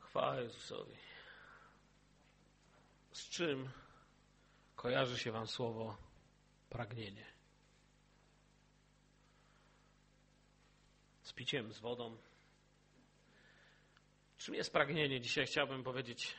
Chwała Jezusowi. Z czym kojarzy się wam słowo pragnienie? Z piciem, z wodą. Czym jest pragnienie? Dzisiaj chciałbym powiedzieć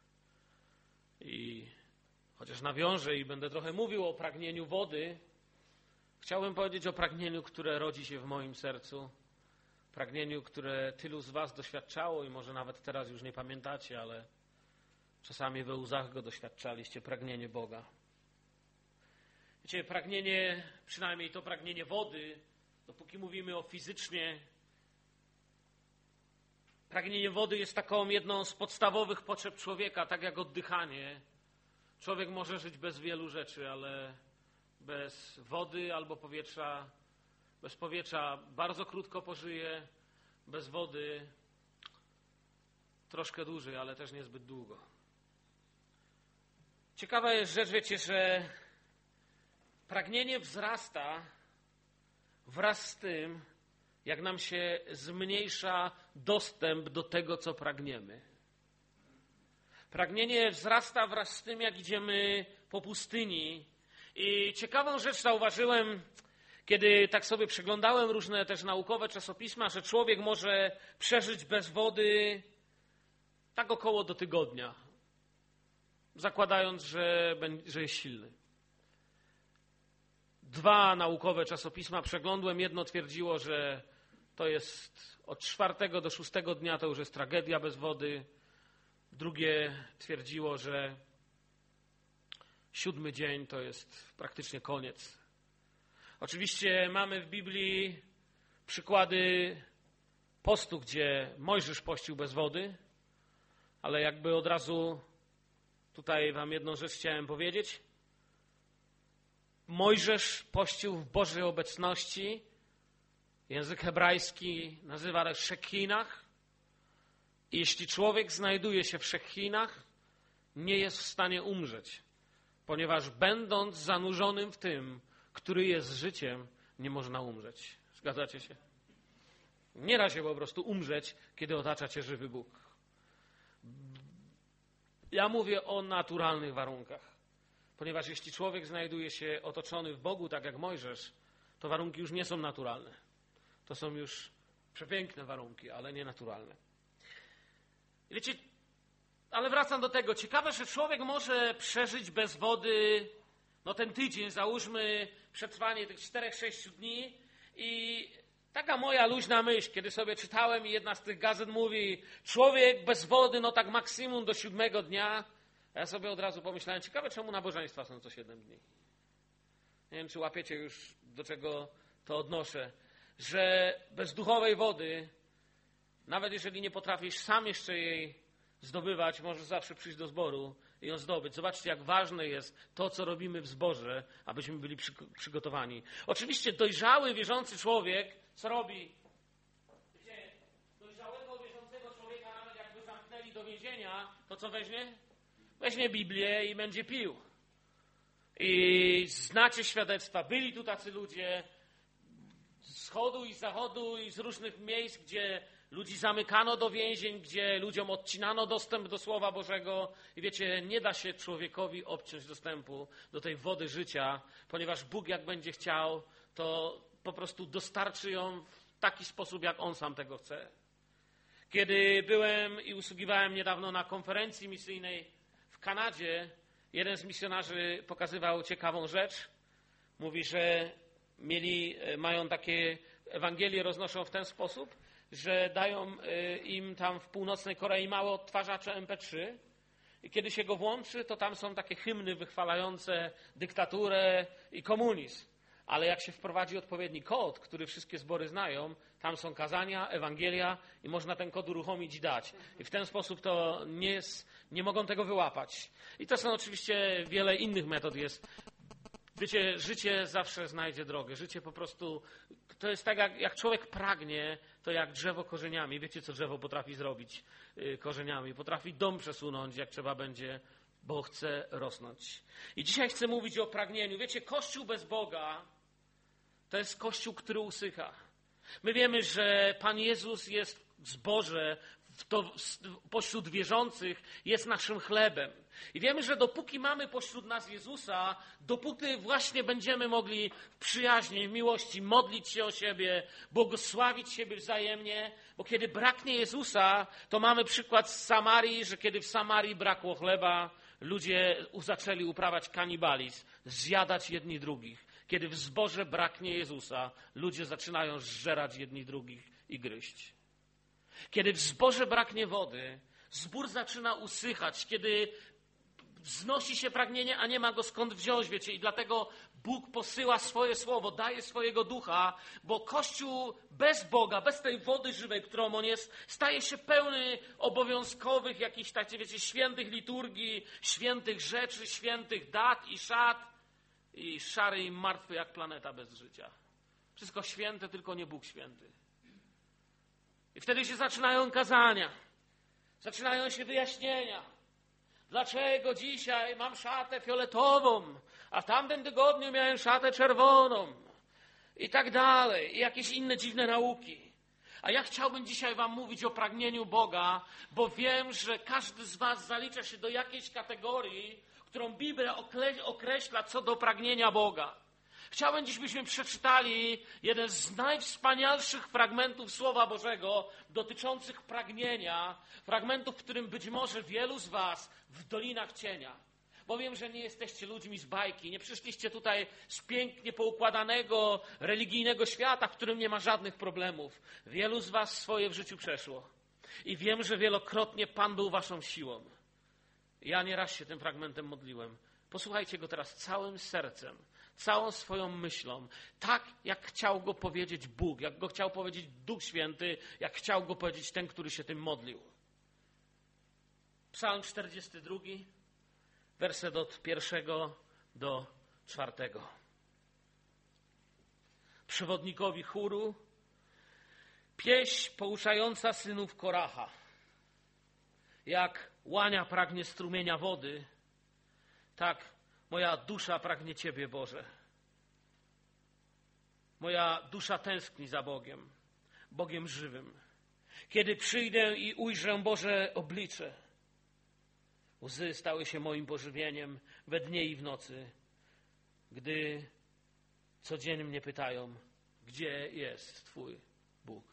i chociaż nawiążę i będę trochę mówił o pragnieniu wody, chciałbym powiedzieć o pragnieniu, które rodzi się w moim sercu. Pragnieniu, które tylu z was doświadczało i może nawet teraz już nie pamiętacie, ale czasami we łzach go doświadczaliście. Pragnienie Boga. Wiecie, pragnienie, przynajmniej to pragnienie wody, dopóki mówimy o fizycznie, pragnienie wody jest taką jedną z podstawowych potrzeb człowieka, tak jak oddychanie. Człowiek może żyć bez wielu rzeczy, ale bez wody albo powietrza, bez powietrza bardzo krótko pożyje, bez wody troszkę dłużej, ale też niezbyt długo. Ciekawa jest rzecz, wiecie, że pragnienie wzrasta wraz z tym, jak nam się zmniejsza dostęp do tego, co pragniemy. Pragnienie wzrasta wraz z tym, jak idziemy po pustyni. I ciekawą rzecz zauważyłem, kiedy tak sobie przeglądałem różne też naukowe czasopisma, że człowiek może przeżyć bez wody tak około do tygodnia, zakładając, że jest silny. 2 naukowe czasopisma przeglądłem. Jedno twierdziło, że to jest od 4 do 6 dnia to już jest tragedia bez wody. Drugie twierdziło, że 7 dzień to jest praktycznie koniec. Oczywiście mamy w Biblii przykłady postu, gdzie Mojżesz pościł bez wody, ale jakby od razu tutaj wam jedną rzecz chciałem powiedzieć. Mojżesz pościł w Bożej obecności. Język hebrajski nazywa szekhinach. I jeśli człowiek znajduje się w szekhinach, nie jest w stanie umrzeć, ponieważ będąc zanurzonym w tym, który jest życiem, nie można umrzeć. Zgadzacie się? Nie da się po prostu umrzeć, kiedy otacza cię żywy Bóg. Ja mówię o naturalnych warunkach. Ponieważ jeśli człowiek znajduje się otoczony w Bogu, tak jak Mojżesz, to warunki już nie są naturalne. To są już przepiękne warunki, ale nie naturalne. Wiecie, ale wracam do tego. Ciekawe, że człowiek może przeżyć bez wody ten tydzień, załóżmy przetrwanie tych 4-6 dni i taka moja luźna myśl, kiedy sobie czytałem i jedna z tych gazet mówi, człowiek bez wody, tak maksimum do 7 dnia. A ja sobie od razu pomyślałem, ciekawe czemu nabożeństwa są co 7 dni. Nie wiem, czy łapiecie już, do czego to odnoszę. Że bez duchowej wody, nawet jeżeli nie potrafisz sam jeszcze jej zdobywać, możesz zawsze przyjść do zboru i ją zdobyć. Zobaczcie, jak ważne jest to, co robimy w zborze, abyśmy byli przygotowani. Oczywiście dojrzały, wierzący człowiek, co robi? Wiecie, dojrzałego, wierzącego człowieka, nawet jakby zamknęli do więzienia, to co weźmie? Weźmie Biblię i będzie pił. I znacie świadectwa. Byli tu tacy ludzie z wschodu i z zachodu i z różnych miejsc, gdzie ludzi zamykano do więzień, gdzie ludziom odcinano dostęp do Słowa Bożego. I wiecie, nie da się człowiekowi obciąć dostępu do tej wody życia, ponieważ Bóg jak będzie chciał, to po prostu dostarczy ją w taki sposób, jak On sam tego chce. Kiedy byłem i usługiwałem niedawno na konferencji misyjnej w Kanadzie, jeden z misjonarzy pokazywał ciekawą rzecz. Mówi, że mają takie Ewangelie, roznoszą w ten sposób, że dają im tam w północnej Korei małe odtwarzacze MP3 i kiedy się go włączy, to tam są takie hymny wychwalające dyktaturę i komunizm. Ale jak się wprowadzi odpowiedni kod, który wszystkie zbory znają, tam są kazania, Ewangelia i można ten kod uruchomić i dać. I w ten sposób to nie mogą tego wyłapać. I to są oczywiście wiele innych metod jest. Wiecie, życie zawsze znajdzie drogę. Życie po prostu, to jest tak jak człowiek pragnie, to jak drzewo korzeniami. Wiecie, co drzewo potrafi zrobić korzeniami? Potrafi dom przesunąć, jak trzeba będzie, bo chce rosnąć. I dzisiaj chcę mówić o pragnieniu. Wiecie, Kościół bez Boga to jest Kościół, który usycha. My wiemy, że Pan Jezus jest w zborze, pośród wierzących jest naszym chlebem. I wiemy, że dopóki mamy pośród nas Jezusa, dopóty właśnie będziemy mogli w przyjaźni, w miłości modlić się o siebie, błogosławić siebie wzajemnie, bo kiedy braknie Jezusa, to mamy przykład z Samarii, że kiedy w Samarii brakło chleba, ludzie zaczęli uprawiać kanibalizm, zjadać jedni drugich. Kiedy w zborze braknie Jezusa, ludzie zaczynają zżerać jedni drugich i gryźć. Kiedy w zborze braknie wody, zbór zaczyna usychać, kiedy wznosi się pragnienie, a nie ma go skąd wziąć, wiecie, i dlatego Bóg posyła swoje słowo, daje swojego ducha, bo Kościół bez Boga, bez tej wody żywej, którą on jest, staje się pełny obowiązkowych jakichś, tak wiecie, świętych liturgii, świętych rzeczy, świętych dat i szat i szary i martwy jak planeta bez życia. Wszystko święte, tylko nie Bóg święty. I wtedy się zaczynają kazania, zaczynają się wyjaśnienia. Dlaczego dzisiaj mam szatę fioletową, a w tamtym tygodniu miałem szatę czerwoną i tak dalej, i jakieś inne dziwne nauki. A ja chciałbym dzisiaj wam mówić o pragnieniu Boga, bo wiem, że każdy z was zalicza się do jakiejś kategorii, którą Biblia określa co do pragnienia Boga. Chciałbym dziś, byśmy przeczytali jeden z najwspanialszych fragmentów Słowa Bożego dotyczących pragnienia, fragmentów, w którym być może wielu z was w dolinach cienia. Bo wiem, że nie jesteście ludźmi z bajki, nie przyszliście tutaj z pięknie poukładanego, religijnego świata, w którym nie ma żadnych problemów. Wielu z was swoje w życiu przeszło. I wiem, że wielokrotnie Pan był waszą siłą. Ja nieraz się tym fragmentem modliłem. Posłuchajcie go teraz całym sercem, całą swoją myślą, tak jak chciał go powiedzieć Bóg, jak go chciał powiedzieć Duch Święty, jak chciał go powiedzieć ten, który się tym modlił. Psalm 42, werset od 1 do 4. Przewodnikowi chóru, pieśń pouczająca synów Koracha. Jak łania pragnie strumienia wody, tak moja dusza pragnie Ciebie, Boże. Moja dusza tęskni za Bogiem, Bogiem żywym. Kiedy przyjdę i ujrzę Boże oblicze, łzy stały się moim pożywieniem we dnie i w nocy, gdy codziennie mnie pytają, gdzie jest Twój Bóg.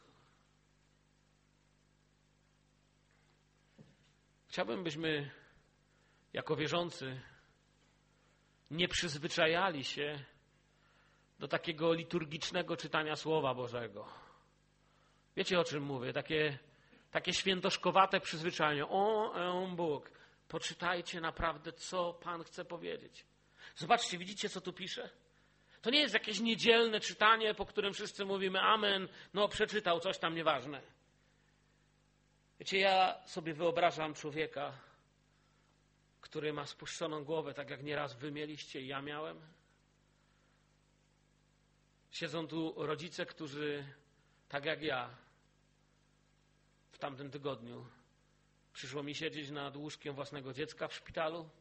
Chciałbym, byśmy jako wierzący nie przyzwyczajali się do takiego liturgicznego czytania Słowa Bożego. Wiecie, o czym mówię? Takie świętoszkowate przyzwyczajenie. Bóg, poczytajcie naprawdę, co Pan chce powiedzieć. Zobaczcie, widzicie, co tu pisze? To nie jest jakieś niedzielne czytanie, po którym wszyscy mówimy amen, no przeczytał coś tam, nieważne. Wiecie, ja sobie wyobrażam człowieka, który ma spuszczoną głowę, tak jak nieraz wy mieliście i ja miałem. Siedzą tu rodzice, którzy, tak jak ja, w tamtym tygodniu przyszło mi siedzieć nad łóżkiem własnego dziecka w szpitalu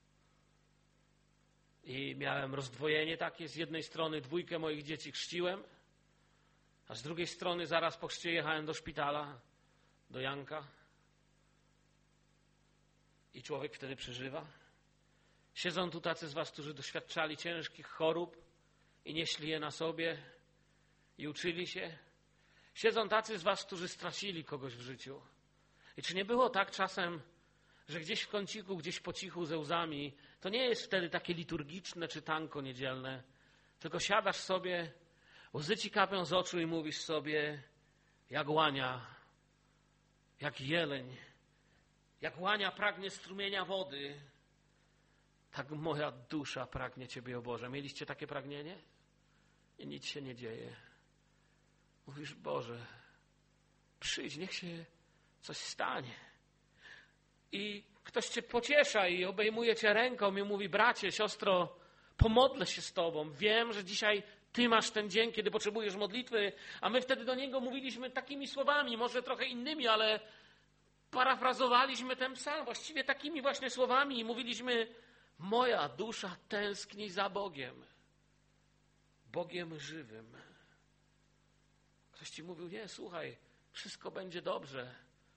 i miałem rozdwojenie takie. Z jednej strony 2 moich dzieci chrzciłem, a z drugiej strony zaraz po chrzcie jechałem do szpitala, do Janka. I człowiek wtedy przeżywa. Siedzą tu tacy z was, którzy doświadczali ciężkich chorób i nieśli je na sobie i uczyli się. Siedzą tacy z was, którzy stracili kogoś w życiu. I czy nie było tak czasem, że gdzieś w kąciku, gdzieś po cichu ze łzami, to nie jest wtedy takie liturgiczne czytanko niedzielne, tylko siadasz sobie, łzy ci kapią z oczu i mówisz sobie, jak łania, jak jeleń, jak łania pragnie strumienia wody, tak moja dusza pragnie Ciebie, o Boże. Mieliście takie pragnienie? I nic się nie dzieje. Mówisz, Boże, przyjdź, niech się coś stanie. I ktoś Cię pociesza i obejmuje Cię ręką i mówi, bracie, siostro, pomodlę się z Tobą. Wiem, że dzisiaj Ty masz ten dzień, kiedy potrzebujesz modlitwy, a my wtedy do Niego mówiliśmy takimi słowami, może trochę innymi, ale parafrazowaliśmy ten psalm właściwie takimi właśnie słowami i mówiliśmy, moja dusza tęskni za Bogiem, Bogiem żywym. Ktoś ci mówił, nie, słuchaj, wszystko będzie dobrze,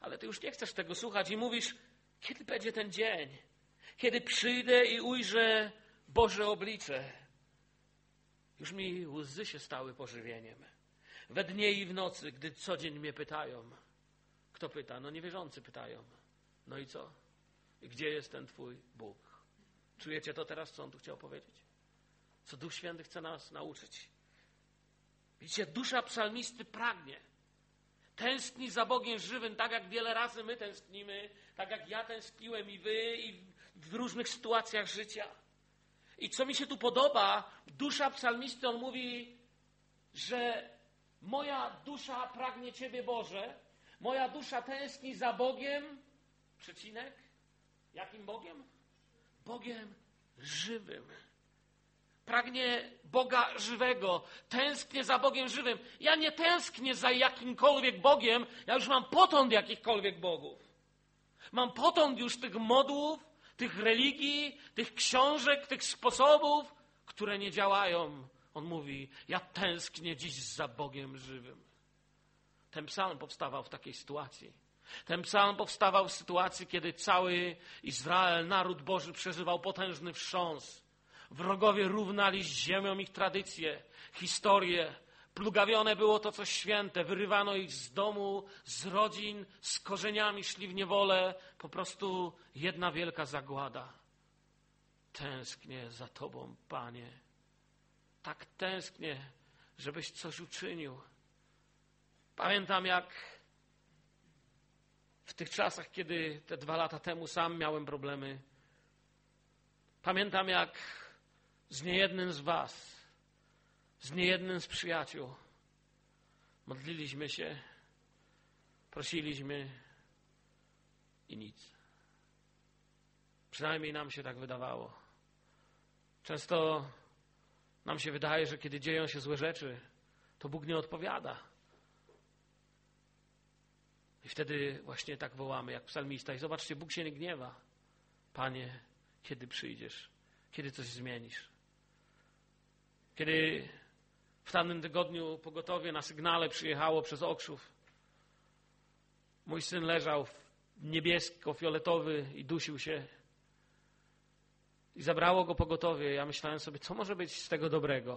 ale ty już nie chcesz tego słuchać i mówisz, kiedy będzie ten dzień, kiedy przyjdę i ujrzę Boże oblicze. Już mi łzy się stały pożywieniem. We dnie i w nocy, gdy co dzień mnie pytają. Kto pyta? No niewierzący pytają. No i co? I gdzie jest ten Twój Bóg? Czujecie to teraz, co On tu chciał powiedzieć? Co Duch Święty chce nas nauczyć? Widzicie, dusza psalmisty pragnie. Tęskni za Bogiem żywym, tak jak wiele razy my tęsknimy, tak jak ja tęskniłem i wy, i w różnych sytuacjach życia. I co mi się tu podoba, dusza psalmisty, on mówi, że moja dusza pragnie Ciebie, Boże, moja dusza tęskni za Bogiem, przecinek, jakim Bogiem? Bogiem żywym. Pragnie Boga żywego, tęsknię za Bogiem żywym. Ja nie tęsknię za jakimkolwiek Bogiem, ja już mam potąd jakichkolwiek bogów. Mam potąd już tych modłów, tych religii, tych książek, tych sposobów, które nie działają. On mówi, ja tęsknię dziś za Bogiem żywym. Ten psalm powstawał w takiej sytuacji. Ten psalm powstawał w sytuacji, kiedy cały Izrael, naród Boży, przeżywał potężny wstrząs. Wrogowie równali z ziemią ich tradycje, historię. Plugawione było to, co święte. Wyrywano ich z domu, z rodzin, z korzeniami szli w niewolę. Po prostu jedna wielka zagłada. Tęsknię za Tobą, Panie. Tak tęsknię, żebyś coś uczynił. Pamiętam, jak w tych czasach, kiedy te 2 lata temu sam miałem problemy. Pamiętam, jak z niejednym z was, z niejednym z przyjaciół modliliśmy się, prosiliśmy i nic. Przynajmniej nam się tak wydawało. Często nam się wydaje, że kiedy dzieją się złe rzeczy, to Bóg nie odpowiada. I wtedy właśnie tak wołamy, jak psalmista. I zobaczcie, Bóg się nie gniewa. Panie, kiedy przyjdziesz? Kiedy coś zmienisz? Kiedy w tamtym tygodniu pogotowie na sygnale przyjechało przez Okrzów, mój syn leżał niebiesko-fioletowy i dusił się. I zabrało go pogotowie. Ja myślałem sobie, co może być z tego dobrego?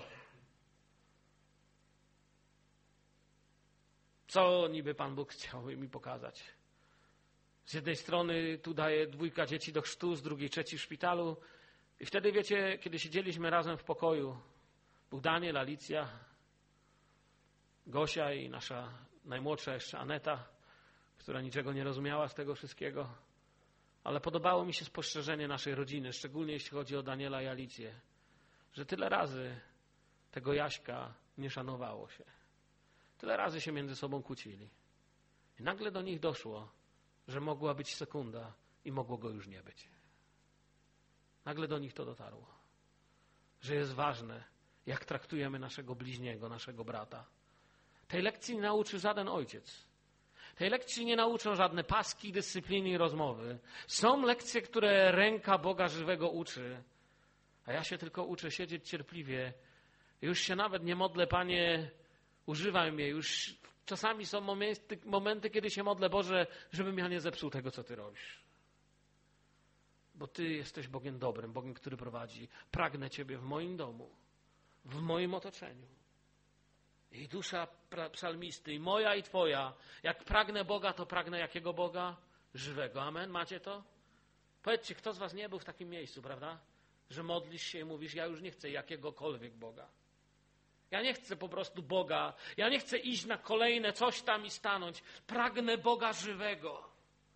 Co niby Pan Bóg chciał mi pokazać? Z jednej strony tu daje 2 dzieci do chrztu, z drugiej 3 w szpitalu. I wtedy, wiecie, kiedy siedzieliśmy razem w pokoju, był Daniel, Alicja, Gosia i nasza najmłodsza jeszcze Aneta, która niczego nie rozumiała z tego wszystkiego. Ale podobało mi się spostrzeżenie naszej rodziny, szczególnie jeśli chodzi o Daniela i Alicję, że tyle razy tego Jaśka nie szanowało się. Tyle razy się między sobą kłócili. I nagle do nich doszło, że mogła być sekunda i mogło go już nie być. Nagle do nich to dotarło, że jest ważne, jak traktujemy naszego bliźniego, naszego brata. Tej lekcji nie nauczy żaden ojciec. Tej lekcji nie nauczą żadne paski, dyscypliny i rozmowy. Są lekcje, które ręka Boga żywego uczy, a ja się tylko uczę siedzieć cierpliwie. Już się nawet nie modlę, Panie, używaj mnie. Już czasami są momenty, kiedy się modlę, Boże, żebym ja nie zepsuł tego, co Ty robisz. Bo Ty jesteś Bogiem dobrym, Bogiem, który prowadzi. Pragnę Ciebie w moim domu, w moim otoczeniu. I dusza psalmisty, i moja, i Twoja. Jak pragnę Boga, to pragnę jakiego Boga? Żywego. Amen? Macie to? Powiedzcie, kto z was nie był w takim miejscu, prawda? Że modlisz się i mówisz, ja już nie chcę jakiegokolwiek Boga. Ja nie chcę po prostu Boga. Ja nie chcę iść na kolejne coś tam i stanąć. Pragnę Boga żywego.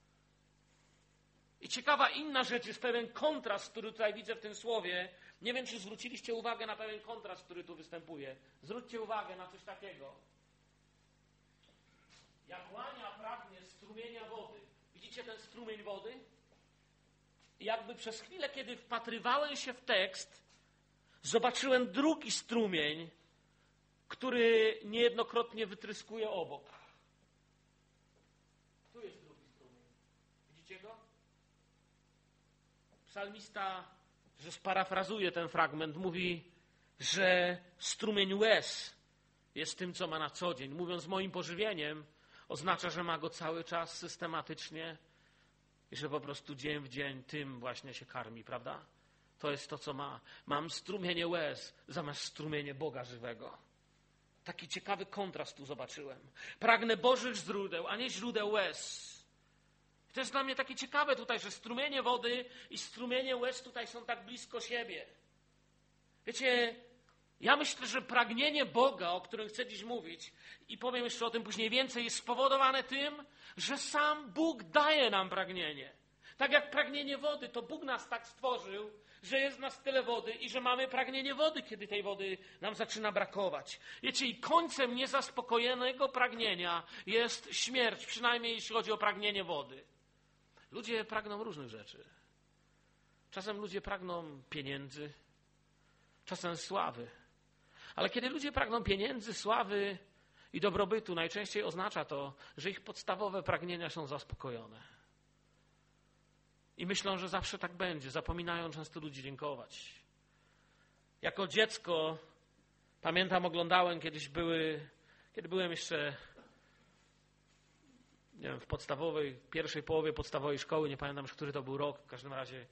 I ciekawa inna rzecz, jest pewien kontrast, który tutaj widzę w tym słowie. Nie wiem, czy zwróciliście uwagę na pewien kontrast, który tu występuje. Zwróćcie uwagę na coś takiego. Jak łania pragnie strumienia wody. Widzicie ten strumień wody? I jakby przez chwilę, kiedy wpatrywałem się w tekst, zobaczyłem drugi strumień, który niejednokrotnie wytryskuje obok. Tu jest drugi strumień. Widzicie go? Psalmista, że sparafrazuje ten fragment, mówi, że strumień łez jest tym, co ma na co dzień. Mówiąc moim pożywieniem, Oznacza, że ma go cały czas systematycznie i że po prostu dzień w dzień tym właśnie się karmi, prawda? To jest to, co ma. Mam strumienie łez zamiast strumienie Boga żywego. Taki ciekawy kontrast tu zobaczyłem. Pragnę Bożych źródeł, a nie źródeł łez. I to jest dla mnie takie ciekawe tutaj, że strumienie wody i strumienie łez tutaj są tak blisko siebie. Wiecie, ja myślę, że pragnienie Boga, o którym chcę dziś mówić, i powiem jeszcze o tym później więcej, jest spowodowane tym, że sam Bóg daje nam pragnienie. Tak jak pragnienie wody, to Bóg nas tak stworzył, że jest w nas tyle wody i że mamy pragnienie wody, kiedy tej wody nam zaczyna brakować. Wiecie, i końcem niezaspokojonego pragnienia jest śmierć, przynajmniej jeśli chodzi o pragnienie wody. Ludzie pragną różnych rzeczy. Czasem ludzie pragną pieniędzy, czasem sławy. Ale kiedy ludzie pragną pieniędzy, sławy i dobrobytu, najczęściej oznacza to, że ich podstawowe pragnienia są zaspokojone. I myślą, że zawsze tak będzie. Zapominają często ludzi dziękować. Jako dziecko, pamiętam, oglądałem kiedyś kiedy byłem jeszcze, nie wiem, w pierwszej połowie podstawowej szkoły, nie pamiętam już, który to był rok, w każdym razie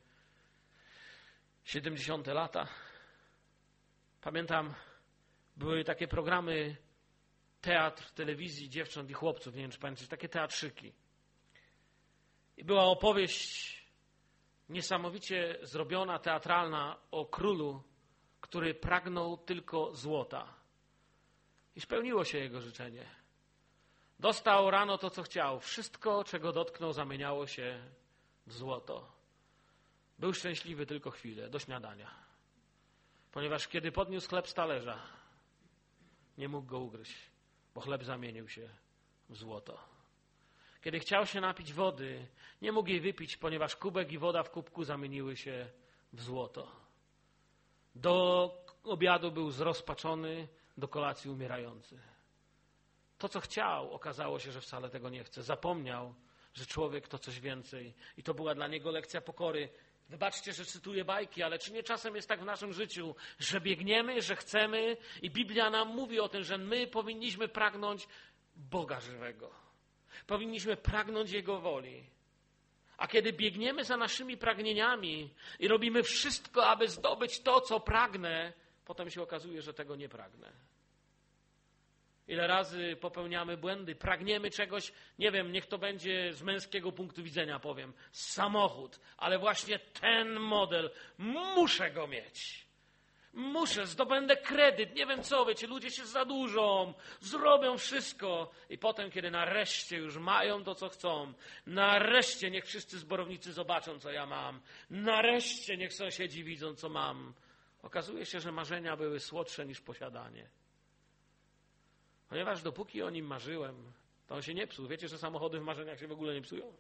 70. lata. Pamiętam, były takie programy, teatr telewizji dziewcząt i chłopców, nie wiem, czy pamiętacie, takie teatrzyki. I była opowieść niesamowicie zrobiona, teatralna, o królu, który pragnął tylko złota. I spełniło się jego życzenie. Dostał rano to, co chciał. Wszystko, czego dotknął, zamieniało się w złoto. Był szczęśliwy tylko chwilę, do śniadania. Ponieważ kiedy podniósł chleb z talerza, nie mógł go ugryźć, bo chleb zamienił się w złoto. Kiedy chciał się napić wody, nie mógł jej wypić, ponieważ kubek i woda w kubku zamieniły się w złoto. Do obiadu był zrozpaczony, do kolacji umierający. To, co chciał, okazało się, że wcale tego nie chce. Zapomniał, że człowiek to coś więcej. I to była dla niego lekcja pokory. Wybaczcie, że cytuję bajki, ale czy nie czasem jest tak w naszym życiu, że biegniemy, że chcemy i Biblia nam mówi o tym, że my powinniśmy pragnąć Boga żywego. Powinniśmy pragnąć Jego woli. A kiedy biegniemy za naszymi pragnieniami i robimy wszystko, aby zdobyć to, co pragnę, potem się okazuje, że tego nie pragnę. Ile razy popełniamy błędy, pragniemy czegoś, nie wiem, niech to będzie z męskiego punktu widzenia, powiem, samochód, ale właśnie ten model, muszę go mieć. Muszę, zdobędę kredyt, nie wiem co, wiecie, ludzie się zadłużą, zrobią wszystko i potem, kiedy nareszcie już mają to, co chcą, nareszcie niech wszyscy zborownicy zobaczą, co ja mam, nareszcie niech sąsiedzi widzą, co mam. Okazuje się, że marzenia były słodsze niż posiadanie. Ponieważ dopóki o nim marzyłem, to on się nie psuł. Wiecie, że samochody w marzeniach się w ogóle nie psują?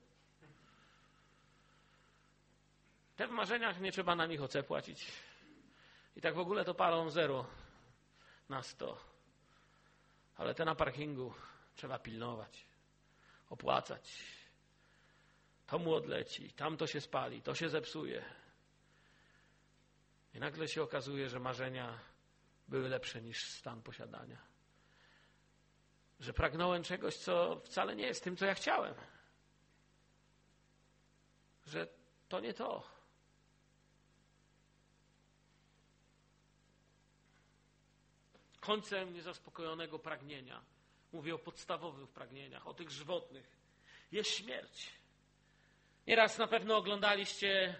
Te w marzeniach nie trzeba na nich OC płacić. I tak w ogóle to palą 0 na 100. Ale te na parkingu trzeba pilnować, opłacać. To mu odleci, tam to się spali, to się zepsuje. I nagle się okazuje, że marzenia były lepsze niż stan posiadania. Że pragnąłem czegoś, co wcale nie jest tym, co ja chciałem. Że to nie to. Końcem niezaspokojonego pragnienia, mówię o podstawowych pragnieniach, o tych żywotnych, jest śmierć. Nieraz na pewno oglądaliście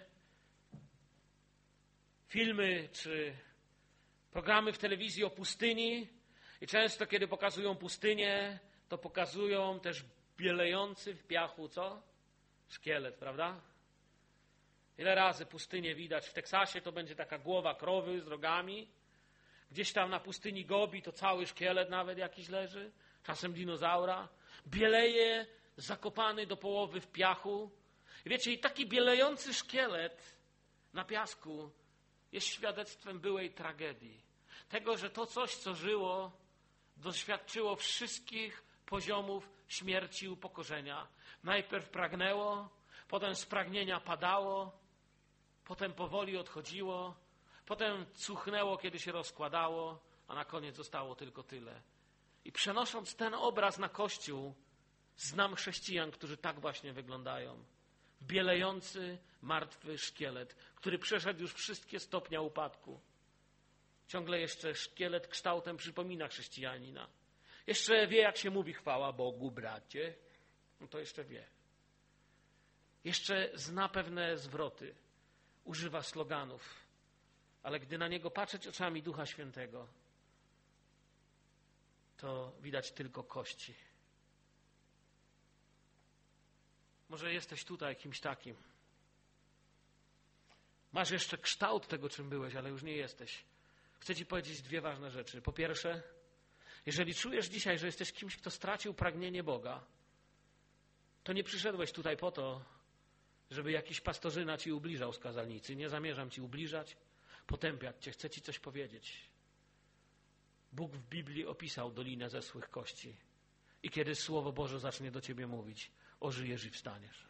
filmy czy programy w telewizji o pustyni i często, kiedy pokazują pustynię, to pokazują też bielejący w piachu, co? Szkielet, prawda? Ile razy pustynię widać. W Teksasie to będzie taka głowa krowy z rogami. Gdzieś tam na pustyni Gobi to cały szkielet nawet jakiś leży. Czasem dinozaura. Bieleje, zakopany do połowy w piachu. I wiecie, i taki bielejący szkielet na piasku jest świadectwem byłej tragedii. Tego, że to coś, co żyło, doświadczyło wszystkich poziomów śmierci i upokorzenia. Najpierw pragnęło, potem z pragnienia padało, potem powoli odchodziło, potem cuchnęło, kiedy się rozkładało, a na koniec zostało tylko tyle. I przenosząc ten obraz na Kościół, Znam chrześcijan, którzy tak właśnie wyglądają. Bielejący, martwy szkielet, który przeszedł już wszystkie stopnia upadku. Ciągle jeszcze szkielet kształtem przypomina chrześcijanina. Jeszcze wie, jak się mówi chwała Bogu, bracie. No to jeszcze wie. Jeszcze zna pewne zwroty. Używa sloganów. Ale gdy na niego patrzeć oczami Ducha Świętego, to widać tylko kości. Może jesteś tutaj kimś takim. Masz jeszcze kształt tego, czym byłeś, ale już nie jesteś. Chcę ci powiedzieć dwie ważne rzeczy. Po pierwsze, jeżeli czujesz dzisiaj, że jesteś kimś, kto stracił pragnienie Boga, to nie przyszedłeś tutaj po to, żeby jakiś pastorzyna ci ubliżał z kazalnicy. Nie zamierzam ci ubliżać, potępiać cię. Chcę ci coś powiedzieć. Bóg w Biblii opisał Dolinę Zeschłych Kości. I kiedy Słowo Boże zacznie do ciebie mówić, ożyjesz i wstaniesz.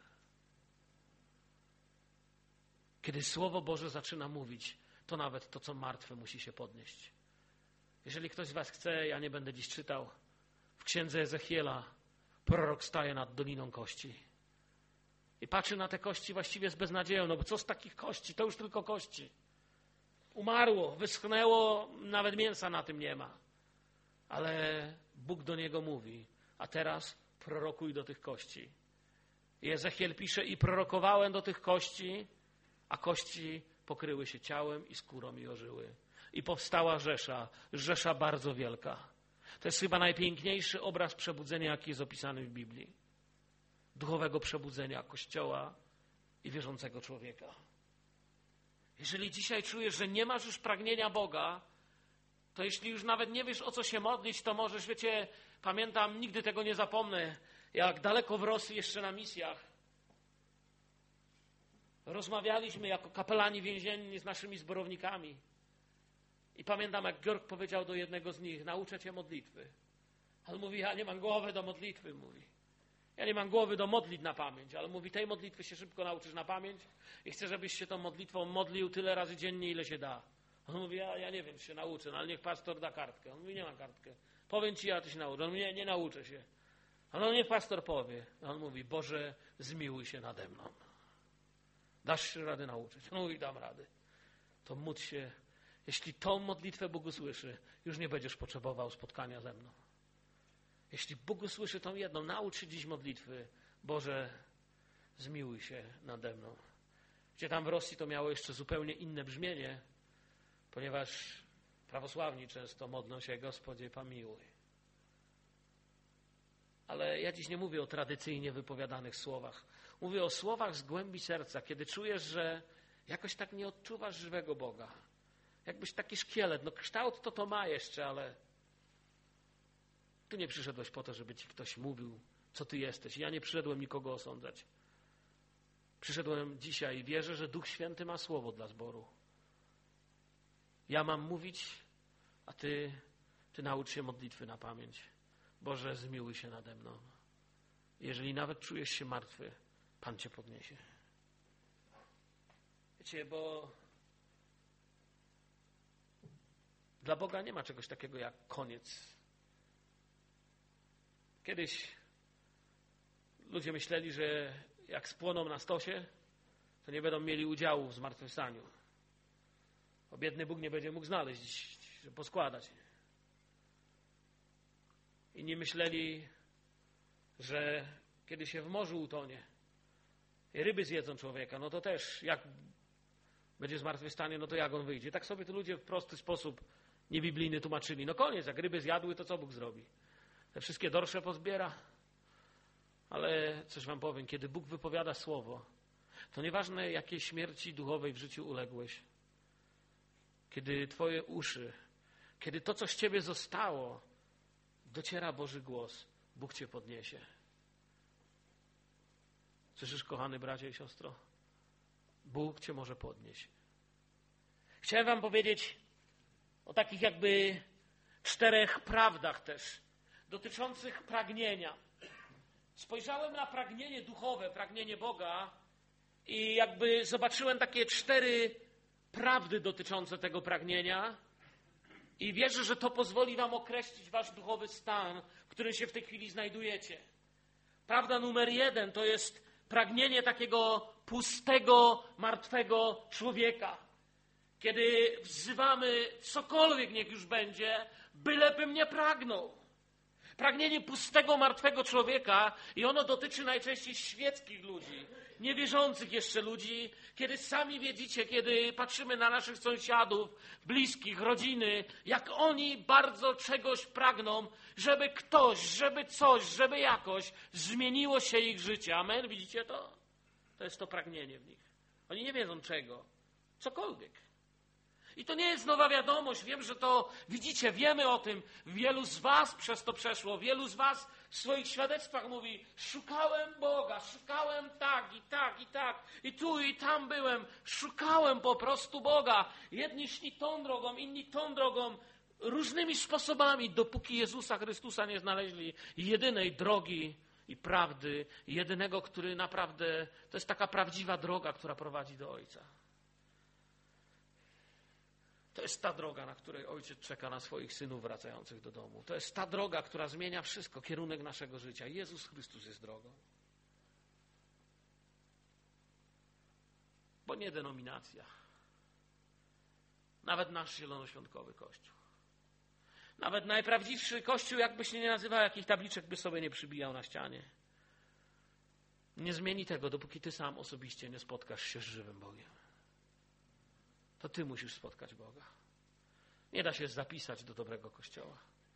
Kiedy Słowo Boże zaczyna mówić, to nawet to, co martwe, musi się podnieść. Jeżeli ktoś z was chce, ja nie będę dziś czytał, w księdze Ezechiela prorok staje nad Doliną Kości i patrzy na te kości właściwie z beznadzieją, no bo co z takich kości? To już tylko kości. Umarło, wyschnęło, nawet mięsa na tym nie ma. Ale Bóg do niego mówi, a teraz prorokuj do tych kości. I Ezechiel pisze, i prorokowałem do tych kości, a kości pokryły się ciałem i skórą i ożyły. I powstała rzesza bardzo wielka. To jest chyba najpiękniejszy obraz przebudzenia, jaki jest opisany w Biblii. Duchowego przebudzenia Kościoła i wierzącego człowieka. Jeżeli dzisiaj czujesz, że nie masz już pragnienia Boga, to jeśli już nawet nie wiesz, o co się modlić, to możesz, wiecie, pamiętam, nigdy tego nie zapomnę, jak daleko w Rosji jeszcze na misjach rozmawialiśmy jako kapelani więzienni z naszymi zborownikami. I pamiętam, jak Georg powiedział do jednego z nich, nauczę cię modlitwy. Ale mówi, ja nie mam głowy do modlitwy, mówi. Ja nie mam głowy do modlić na pamięć, ale mówi, tej modlitwy się szybko nauczysz na pamięć i chcę, żebyś się tą modlitwą modlił tyle razy dziennie, ile się da. On mówi, ja nie wiem, czy się nauczę, no, ale niech pastor da kartkę. On mówi, nie mam kartkę. Powiem ci, ja ty się nauczę. On mówi, nie nauczę się. Ale on niech pastor powie. On mówi, Boże, zmiłuj się nade mną. Dasz się rady nauczyć? On mówi, dam rady. To módl się. Jeśli tą modlitwę Bóg usłyszy, już nie będziesz potrzebował spotkania ze mną. Jeśli Bóg usłyszy tą jedną, naucz się dziś modlitwy. Boże, zmiłuj się nade mną. Gdzie tam w Rosji to miało jeszcze zupełnie inne brzmienie, ponieważ prawosławni często modlą się, Gospodzie, pamiłuj. Ale ja dziś nie mówię o tradycyjnie wypowiadanych słowach. Mówię o słowach z głębi serca, kiedy czujesz, że jakoś tak nie odczuwasz żywego Boga. Jakbyś taki szkielet, no kształt to ma jeszcze, ale tu nie przyszedłeś po to, żeby ci ktoś mówił, co ty jesteś. Ja nie przyszedłem nikogo osądzać. Przyszedłem dzisiaj i wierzę, że Duch Święty ma słowo dla zboru. Ja mam mówić, a ty naucz się modlitwy na pamięć. Boże, zmiłuj się nade mną. Jeżeli nawet czujesz się martwy, Pan cię podniesie. Wiecie, bo dla Boga nie ma czegoś takiego jak koniec. Kiedyś ludzie myśleli, że jak spłoną na stosie, to nie będą mieli udziału w zmartwychwstaniu. Bo biedny Bóg nie będzie mógł znaleźć, żeby poskładać. Inni myśleli, że kiedy się w morzu utonie i ryby zjedzą człowieka, no to też jak będzie zmartwychwstanie, no to jak on wyjdzie. Tak sobie to ludzie w prosty sposób niebiblijny tłumaczyli. No koniec, jak ryby zjadły, to co Bóg zrobi? Te wszystkie dorsze pozbiera. Ale coś wam powiem, kiedy Bóg wypowiada słowo, to nieważne jakiej śmierci duchowej w życiu uległeś, kiedy twoje uszy, kiedy to, co z ciebie zostało, dociera Boży głos, Bóg cię podniesie. Słyszysz, kochany bracie i siostro? Bóg cię może podnieść. Chciałem wam powiedzieć o takich jakby 4 prawdach też, dotyczących pragnienia. Spojrzałem na pragnienie duchowe, pragnienie Boga i jakby zobaczyłem takie 4 prawdy dotyczące tego pragnienia i wierzę, że to pozwoli wam określić wasz duchowy stan, w którym się w tej chwili znajdujecie. Prawda numer 1 to jest pragnienie takiego pustego, martwego człowieka. Kiedy wzywamy cokolwiek niech już będzie, bylebym nie pragnął. Pragnienie pustego, martwego człowieka i ono dotyczy najczęściej świeckich ludzi, niewierzących jeszcze ludzi, kiedy sami widzicie, kiedy patrzymy na naszych sąsiadów, bliskich, rodziny, jak oni bardzo czegoś pragną, żeby ktoś, żeby coś, żeby jakoś zmieniło się ich życie. Amen? Widzicie to? To jest to pragnienie w nich. Oni nie wiedzą czego. Cokolwiek. I to nie jest nowa wiadomość. Wiem, że to widzicie, wiemy o tym. Wielu z was przez to przeszło. Wielu z was w swoich świadectwach mówi: szukałem Boga, szukałem tak i tak i tak. I tu i tam byłem. Szukałem po prostu Boga. Jedni szli tą drogą, inni tą drogą. Różnymi sposobami, dopóki Jezusa Chrystusa nie znaleźli jedynej drogi i prawdy. Jedynego, który naprawdę, to jest taka prawdziwa droga, która prowadzi do Ojca. To jest ta droga, na której Ojciec czeka na swoich synów wracających do domu. To jest ta droga, która zmienia wszystko, kierunek naszego życia. Jezus Chrystus jest drogą. Bo nie denominacja. Nawet nasz zielonoświątkowy Kościół. Nawet najprawdziwszy Kościół, jakby się nie nazywał, jakich tabliczek by sobie nie przybijał na ścianie. Nie zmieni tego, dopóki ty sam osobiście nie spotkasz się z żywym Bogiem. To ty musisz spotkać Boga. Nie da się zapisać do dobrego kościoła.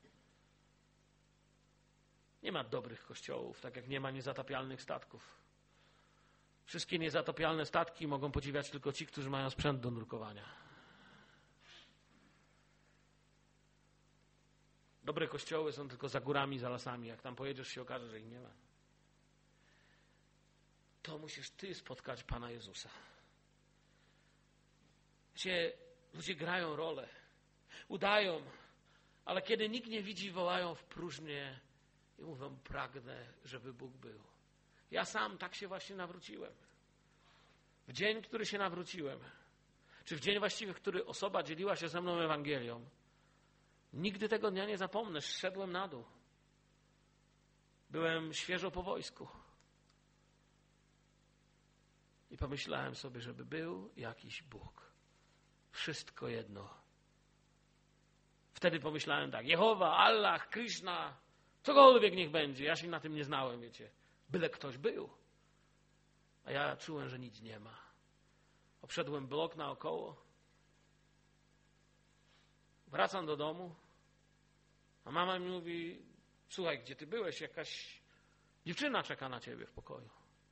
Nie ma dobrych kościołów, tak jak nie ma niezatapialnych statków. Wszystkie niezatapialne statki mogą podziwiać tylko ci, którzy mają sprzęt do nurkowania. Dobre kościoły są tylko za górami, za lasami. Jak tam pojedziesz, się okaże, że ich nie ma. To musisz ty spotkać Pana Jezusa. Wiecie, ludzie grają rolę, udają, ale kiedy nikt nie widzi, wołają w próżnię i mówią: pragnę, żeby Bóg był. Ja sam tak się właśnie nawróciłem. W dzień, który się nawróciłem, czy w dzień właściwie, w który osoba dzieliła się ze mną Ewangelią, nigdy tego dnia nie zapomnę. Zszedłem na dół. Byłem świeżo po wojsku. I pomyślałem sobie, żeby był jakiś Bóg. Wszystko jedno. Wtedy pomyślałem tak: Jehowa, Allah, Krishna, cokolwiek niech będzie. Ja się na tym nie znałem, wiecie. Byle ktoś był. A ja czułem, że nic nie ma. Obszedłem blok naokoło. Wracam do domu. A mama mi mówi: słuchaj, gdzie ty byłeś? Jakaś dziewczyna czeka na ciebie w pokoju.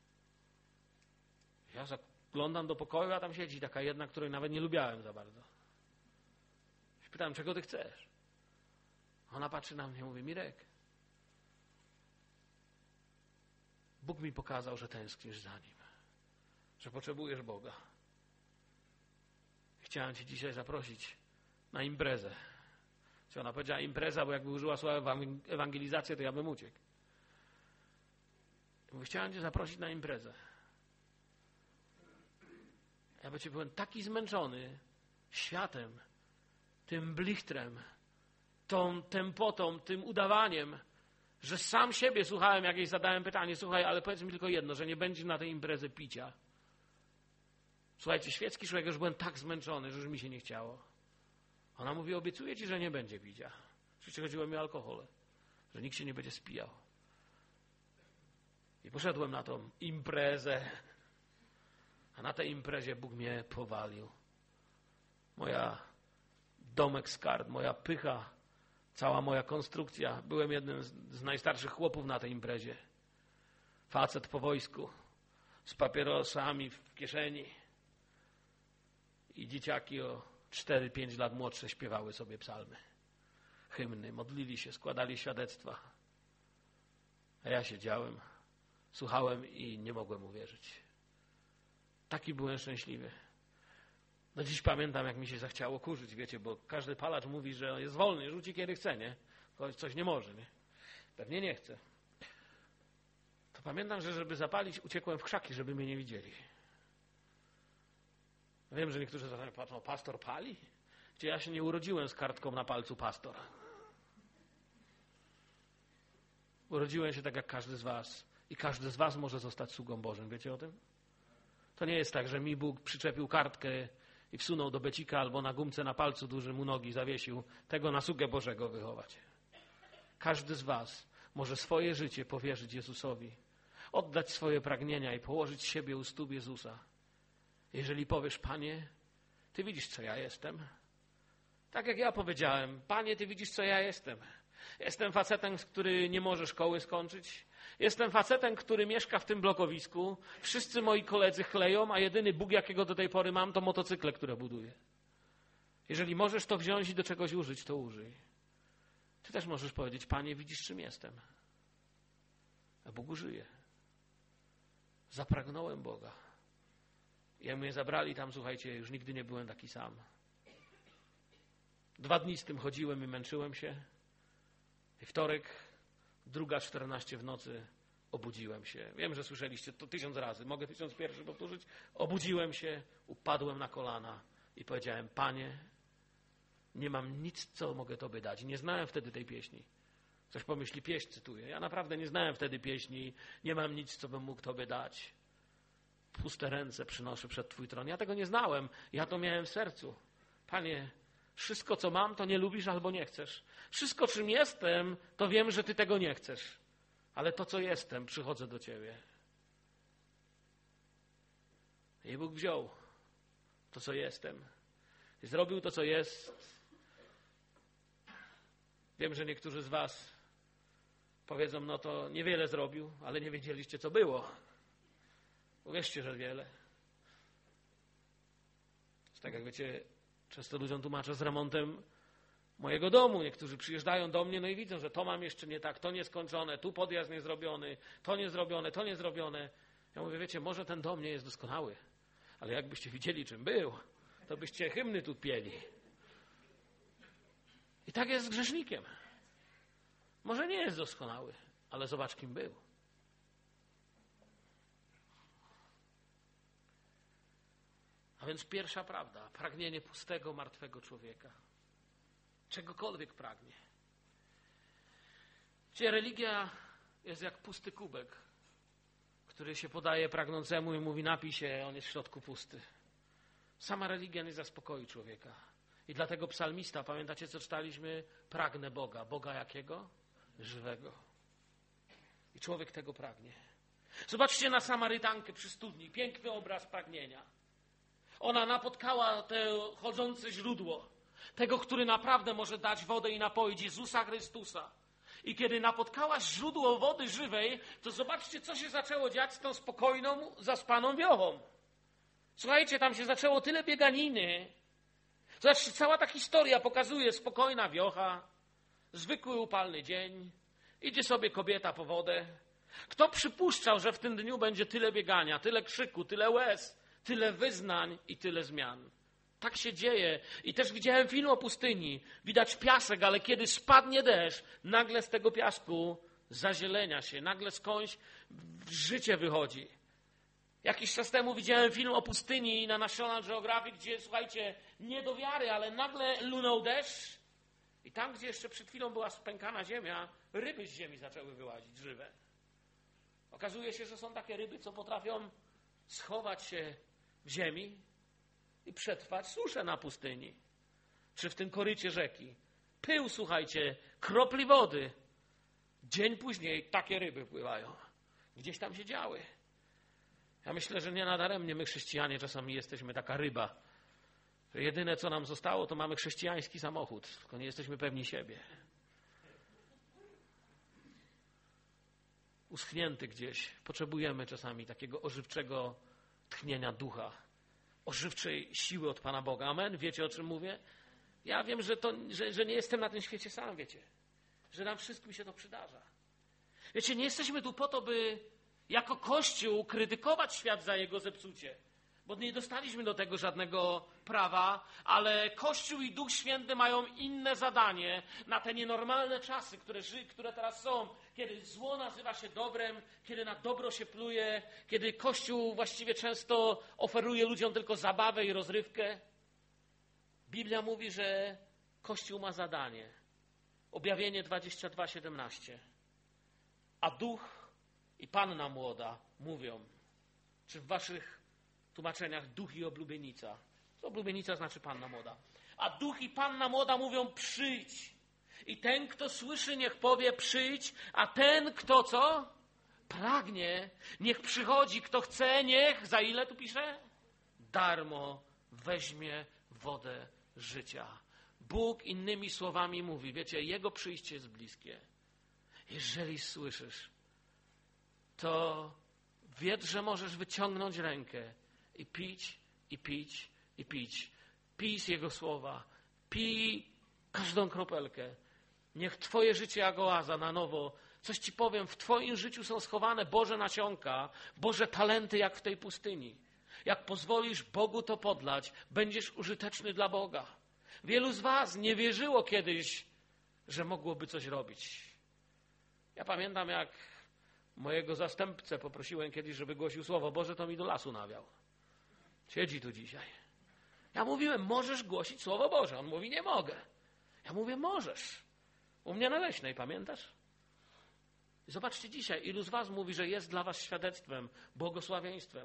Ja zaglądam do pokoju, a tam siedzi taka jedna, której nawet nie lubiałem za bardzo. Pytałem: czego ty chcesz? Ona patrzy na mnie i mówi: Mirek, Bóg mi pokazał, że tęsknisz za Nim, że potrzebujesz Boga. Chciałem cię dzisiaj zaprosić na imprezę. Czy ona powiedziała impreza, bo jakby użyła słowa ewangelizację, to ja bym uciekł. Mówię: chciałem cię zaprosić na imprezę. Ja byłem taki zmęczony światem, tym blichtrem, tą tempotą, tym udawaniem, że sam siebie słuchałem, jak jej zadałem pytanie: słuchaj, ale powiedz mi tylko jedno, że nie będzie na tej imprezie picia. Słuchajcie, świecki człowiek, już byłem tak zmęczony, że już mi się nie chciało. Ona mówi: obiecuję ci, że nie będzie picia. Oczywiście chodziło mi o alkohol, że nikt się nie będzie spijał. I poszedłem na tą imprezę. A na tej imprezie Bóg mnie powalił. Moja domek z kart, moja pycha, cała moja konstrukcja. Byłem jednym z najstarszych chłopów na tej imprezie. Facet po wojsku, z papierosami w kieszeni. I dzieciaki o 4-5 lat młodsze śpiewały sobie psalmy, hymny, modlili się, składali świadectwa. A ja siedziałem, słuchałem i nie mogłem uwierzyć. Taki byłem szczęśliwy. Do dziś pamiętam, jak mi się zachciało kurzyć, wiecie, bo każdy palacz mówi, że jest wolny, rzuci kiedy chce, nie? Choć coś nie może, nie? Pewnie nie chce. To pamiętam, że żeby zapalić, uciekłem w krzaki, żeby mnie nie widzieli. Wiem, że niektórzy czasami patrzą: pastor pali? Gdzie ja się nie urodziłem z kartką na palcu pastora. Urodziłem się tak jak każdy z was. I każdy z was może zostać sługą Bożym. Wiecie o tym? To nie jest tak, że mi Bóg przyczepił kartkę i wsunął do becika albo na gumce na palcu dużym u nogi zawiesił. Tego na sługę Bożego wychować. Każdy z was może swoje życie powierzyć Jezusowi. Oddać swoje pragnienia i położyć siebie u stóp Jezusa. Jeżeli powiesz, Panie, Ty widzisz, co ja jestem. Tak jak ja powiedziałem, Panie, Ty widzisz, co ja jestem. Jestem facetem, który nie może szkoły skończyć. Jestem facetem, który mieszka w tym blokowisku. Wszyscy moi koledzy chleją, a jedyny Bóg, jakiego do tej pory mam, to motocykle, które buduję. Jeżeli możesz to wziąć i do czegoś użyć, to użyj. Ty też możesz powiedzieć, Panie, widzisz, czym jestem. A Bóg użyje. Zapragnąłem Boga. Jak mnie zabrali tam, słuchajcie, już nigdy nie byłem taki sam. 2 dni z tym chodziłem i męczyłem się. I wtorek, 2:14 w nocy, obudziłem się. Wiem, że słyszeliście to 1000 razy. Mogę 1001 powtórzyć? Obudziłem się, upadłem na kolana i powiedziałem, Panie, nie mam nic, co mogę Tobie dać. Nie znałem wtedy tej pieśni. Ktoś pomyśli, pieśń cytuję. Ja naprawdę nie znałem wtedy pieśni. Nie mam nic, co bym mógł Tobie dać. Puste ręce przynoszę przed Twój tron. Ja tego nie znałem. Ja to miałem w sercu. Panie, wszystko, co mam, to nie lubisz albo nie chcesz. Wszystko, czym jestem, to wiem, że Ty tego nie chcesz. Ale to, co jestem, przychodzę do Ciebie. I Bóg wziął to, co jestem. I zrobił to, co jest. Wiem, że niektórzy z was powiedzą, no to niewiele zrobił, ale nie wiedzieliście, co było. Uwierzcie, że wiele. Tak jak wiecie, często ludziom tłumaczę z remontem mojego domu. Niektórzy przyjeżdżają do mnie, no i widzą, że to mam jeszcze nie tak, to nieskończone, tu podjazd nie zrobiony, to nie zrobione, to nie zrobione. Ja mówię, wiecie, może ten dom nie jest doskonały, ale jakbyście widzieli, czym był, to byście hymny tu pieli. I tak jest z grzesznikiem. Może nie jest doskonały, ale zobacz, kim był. A więc pierwsza prawda, pragnienie pustego, martwego człowieka. Czegokolwiek pragnie. Gdzie religia jest jak pusty kubek, który się podaje pragnącemu i mówi, napij się, on jest w środku pusty. Sama religia nie zaspokoi człowieka. I dlatego psalmista, pamiętacie, co czytaliśmy? Pragnę Boga. Boga jakiego? Żywego. I człowiek tego pragnie. Zobaczcie na Samarytankę przy studni. Piękny obraz pragnienia. Ona napotkała to chodzące źródło. Tego, który naprawdę może dać wodę i napoić, Jezusa Chrystusa. I kiedy napotkała źródło wody żywej, to zobaczcie, co się zaczęło dziać z tą spokojną, zaspaną wiochą. Słuchajcie, tam się zaczęło tyle bieganiny. Zobaczcie, cała ta historia pokazuje spokojna wiocha, zwykły upalny dzień, idzie sobie kobieta po wodę. Kto przypuszczał, że w tym dniu będzie tyle biegania, tyle krzyku, tyle łez, tyle wyznań i tyle zmian? Tak się dzieje. I też widziałem film o pustyni. Widać piasek, ale kiedy spadnie deszcz, nagle z tego piasku zazielenia się, nagle skądś życie wychodzi. Jakiś czas temu widziałem film o pustyni na National Geographic, gdzie, słuchajcie, nie do wiary, ale nagle lunął deszcz i tam, gdzie jeszcze przed chwilą była spękana ziemia, ryby z ziemi zaczęły wyłazić żywe. Okazuje się, że są takie ryby, co potrafią schować się w ziemi i przetrwać suszę na pustyni, czy w tym korycie rzeki. Pył, słuchajcie, kropli wody. Dzień później takie ryby pływają. Gdzieś tam się działy. Ja myślę, że nie nadaremnie my chrześcijanie czasami jesteśmy taka ryba. Że jedyne, co nam zostało, to mamy chrześcijański samochód, tylko nie jesteśmy pewni siebie. Uschnięty gdzieś. Potrzebujemy czasami takiego ożywczego tchnienia ducha. Ożywczej siły od Pana Boga. Amen? Wiecie, o czym mówię? Ja wiem, że nie jestem na tym świecie sam, wiecie. Że nam wszystkim się to przydarza. Wiecie, nie jesteśmy tu po to, by jako Kościół krytykować świat za jego zepsucie. Bo nie dostaliśmy do tego żadnego prawa, ale Kościół i Duch Święty mają inne zadanie na te nienormalne czasy, które teraz są, kiedy zło nazywa się dobrem, kiedy na dobro się pluje, kiedy Kościół właściwie często oferuje ludziom tylko zabawę i rozrywkę. Biblia mówi, że Kościół ma zadanie. Objawienie 22:17. A Duch i panna młoda mówią, czy w waszych tłumaczeniach duch i oblubienica. Oblubienica znaczy panna młoda. A duch i panna młoda mówią przyjdź. I ten, kto słyszy, niech powie przyjdź, a ten, kto co? Pragnie, niech przychodzi. Kto chce, niech, za ile tu pisze? Darmo weźmie wodę życia. Bóg innymi słowami mówi, wiecie, Jego przyjście jest bliskie. Jeżeli słyszysz, to wiedz, że możesz wyciągnąć rękę i pić, i pić, i pić. Pij z Jego słowa. Pij każdą kropelkę. Niech Twoje życie jak oaza na nowo. Coś Ci powiem, w Twoim życiu są schowane Boże nasionka, Boże talenty jak w tej pustyni. Jak pozwolisz Bogu to podlać, będziesz użyteczny dla Boga. Wielu z was nie wierzyło kiedyś, że mogłoby coś robić. Ja pamiętam, jak mojego zastępcę poprosiłem kiedyś, żeby głosił Słowo Boże, to mi do lasu nawiał. Siedzi tu dzisiaj. Ja mówiłem, możesz głosić Słowo Boże. On mówi, nie mogę. Ja mówię, możesz. U mnie na Leśnej, pamiętasz? I zobaczcie dzisiaj, ilu z was mówi, że jest dla was świadectwem, błogosławieństwem.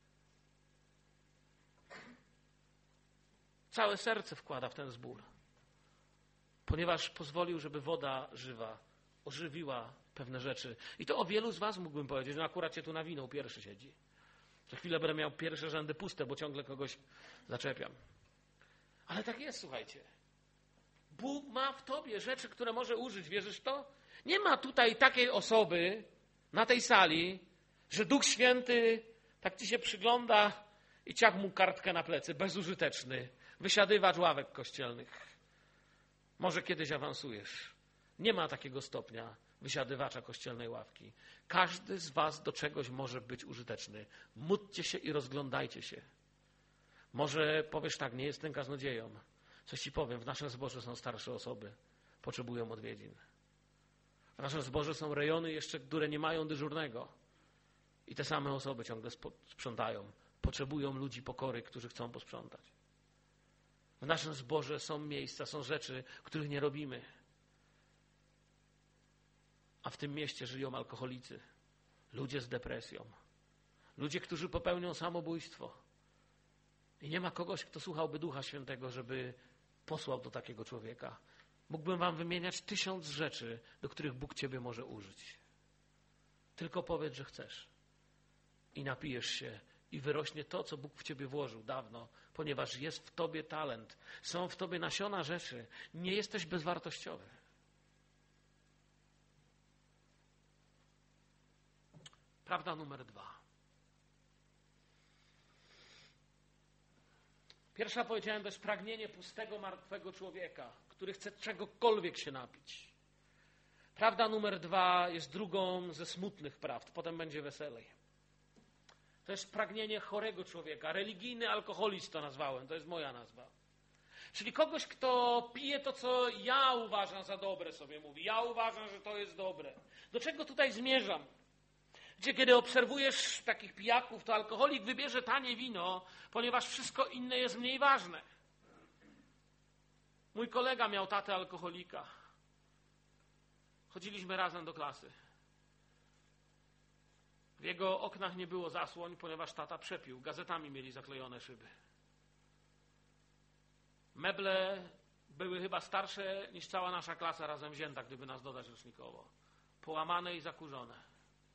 Całe serce wkłada w ten zbór, ponieważ pozwolił, żeby woda żywa ożywiła pewne rzeczy. I to o wielu z was mógłbym powiedzieć, no akurat cię tu nawinął, pierwszy siedzi. Za chwilę będę miał pierwsze rzędy puste, bo ciągle kogoś zaczepiam. Ale tak jest, słuchajcie. Bóg ma w tobie rzeczy, które może użyć. Wierzysz w to? Nie ma tutaj takiej osoby na tej sali, że Duch Święty tak ci się przygląda i ciach mu kartkę na plecy. Bezużyteczny. Wysiadywacz ławek kościelnych. Może kiedyś awansujesz. Nie ma takiego stopnia wysiadywacza kościelnej ławki. Każdy z was do czegoś może być użyteczny. Módlcie się i rozglądajcie się. Może powiesz tak, nie jestem kaznodzieją. Coś ci powiem, w naszym zborze są starsze osoby. Potrzebują odwiedzin. W naszym zborze są rejony jeszcze, które nie mają dyżurnego. I te same osoby ciągle sprzątają. Potrzebują ludzi pokory, którzy chcą posprzątać. W naszym zborze są miejsca, są rzeczy, których nie robimy. A w tym mieście żyją alkoholicy, ludzie z depresją, ludzie, którzy popełnią samobójstwo. I nie ma kogoś, kto słuchałby Ducha Świętego, żeby posłał do takiego człowieka. Mógłbym wam wymieniać 1000 rzeczy, do których Bóg ciebie może użyć. Tylko powiedz, że chcesz. I napijesz się i wyrośnie to, co Bóg w ciebie włożył dawno, ponieważ jest w tobie talent. Są w tobie nasiona rzeczy. Nie jesteś bezwartościowy. Prawda numer 2. Pierwsza, powiedziałem, to jest pragnienie pustego, martwego człowieka, który chce czegokolwiek się napić. Prawda numer 2 jest drugą ze smutnych prawd. Potem będzie weselej. To jest pragnienie chorego człowieka. Religijny alkoholizm to nazwałem. To jest moja nazwa. Czyli kogoś, kto pije to, co ja uważam za dobre, sobie mówi. Ja uważam, że to jest dobre. Do czego tutaj zmierzam? Gdzie kiedy obserwujesz takich pijaków, to alkoholik wybierze tanie wino, ponieważ wszystko inne jest mniej ważne. Mój kolega miał tatę alkoholika. Chodziliśmy razem do klasy. W jego oknach nie było zasłoń, ponieważ tata przepił. Gazetami mieli zaklejone szyby. Meble były chyba starsze niż cała nasza klasa razem wzięta, gdyby nas dodać rocznikowo. Połamane i zakurzone.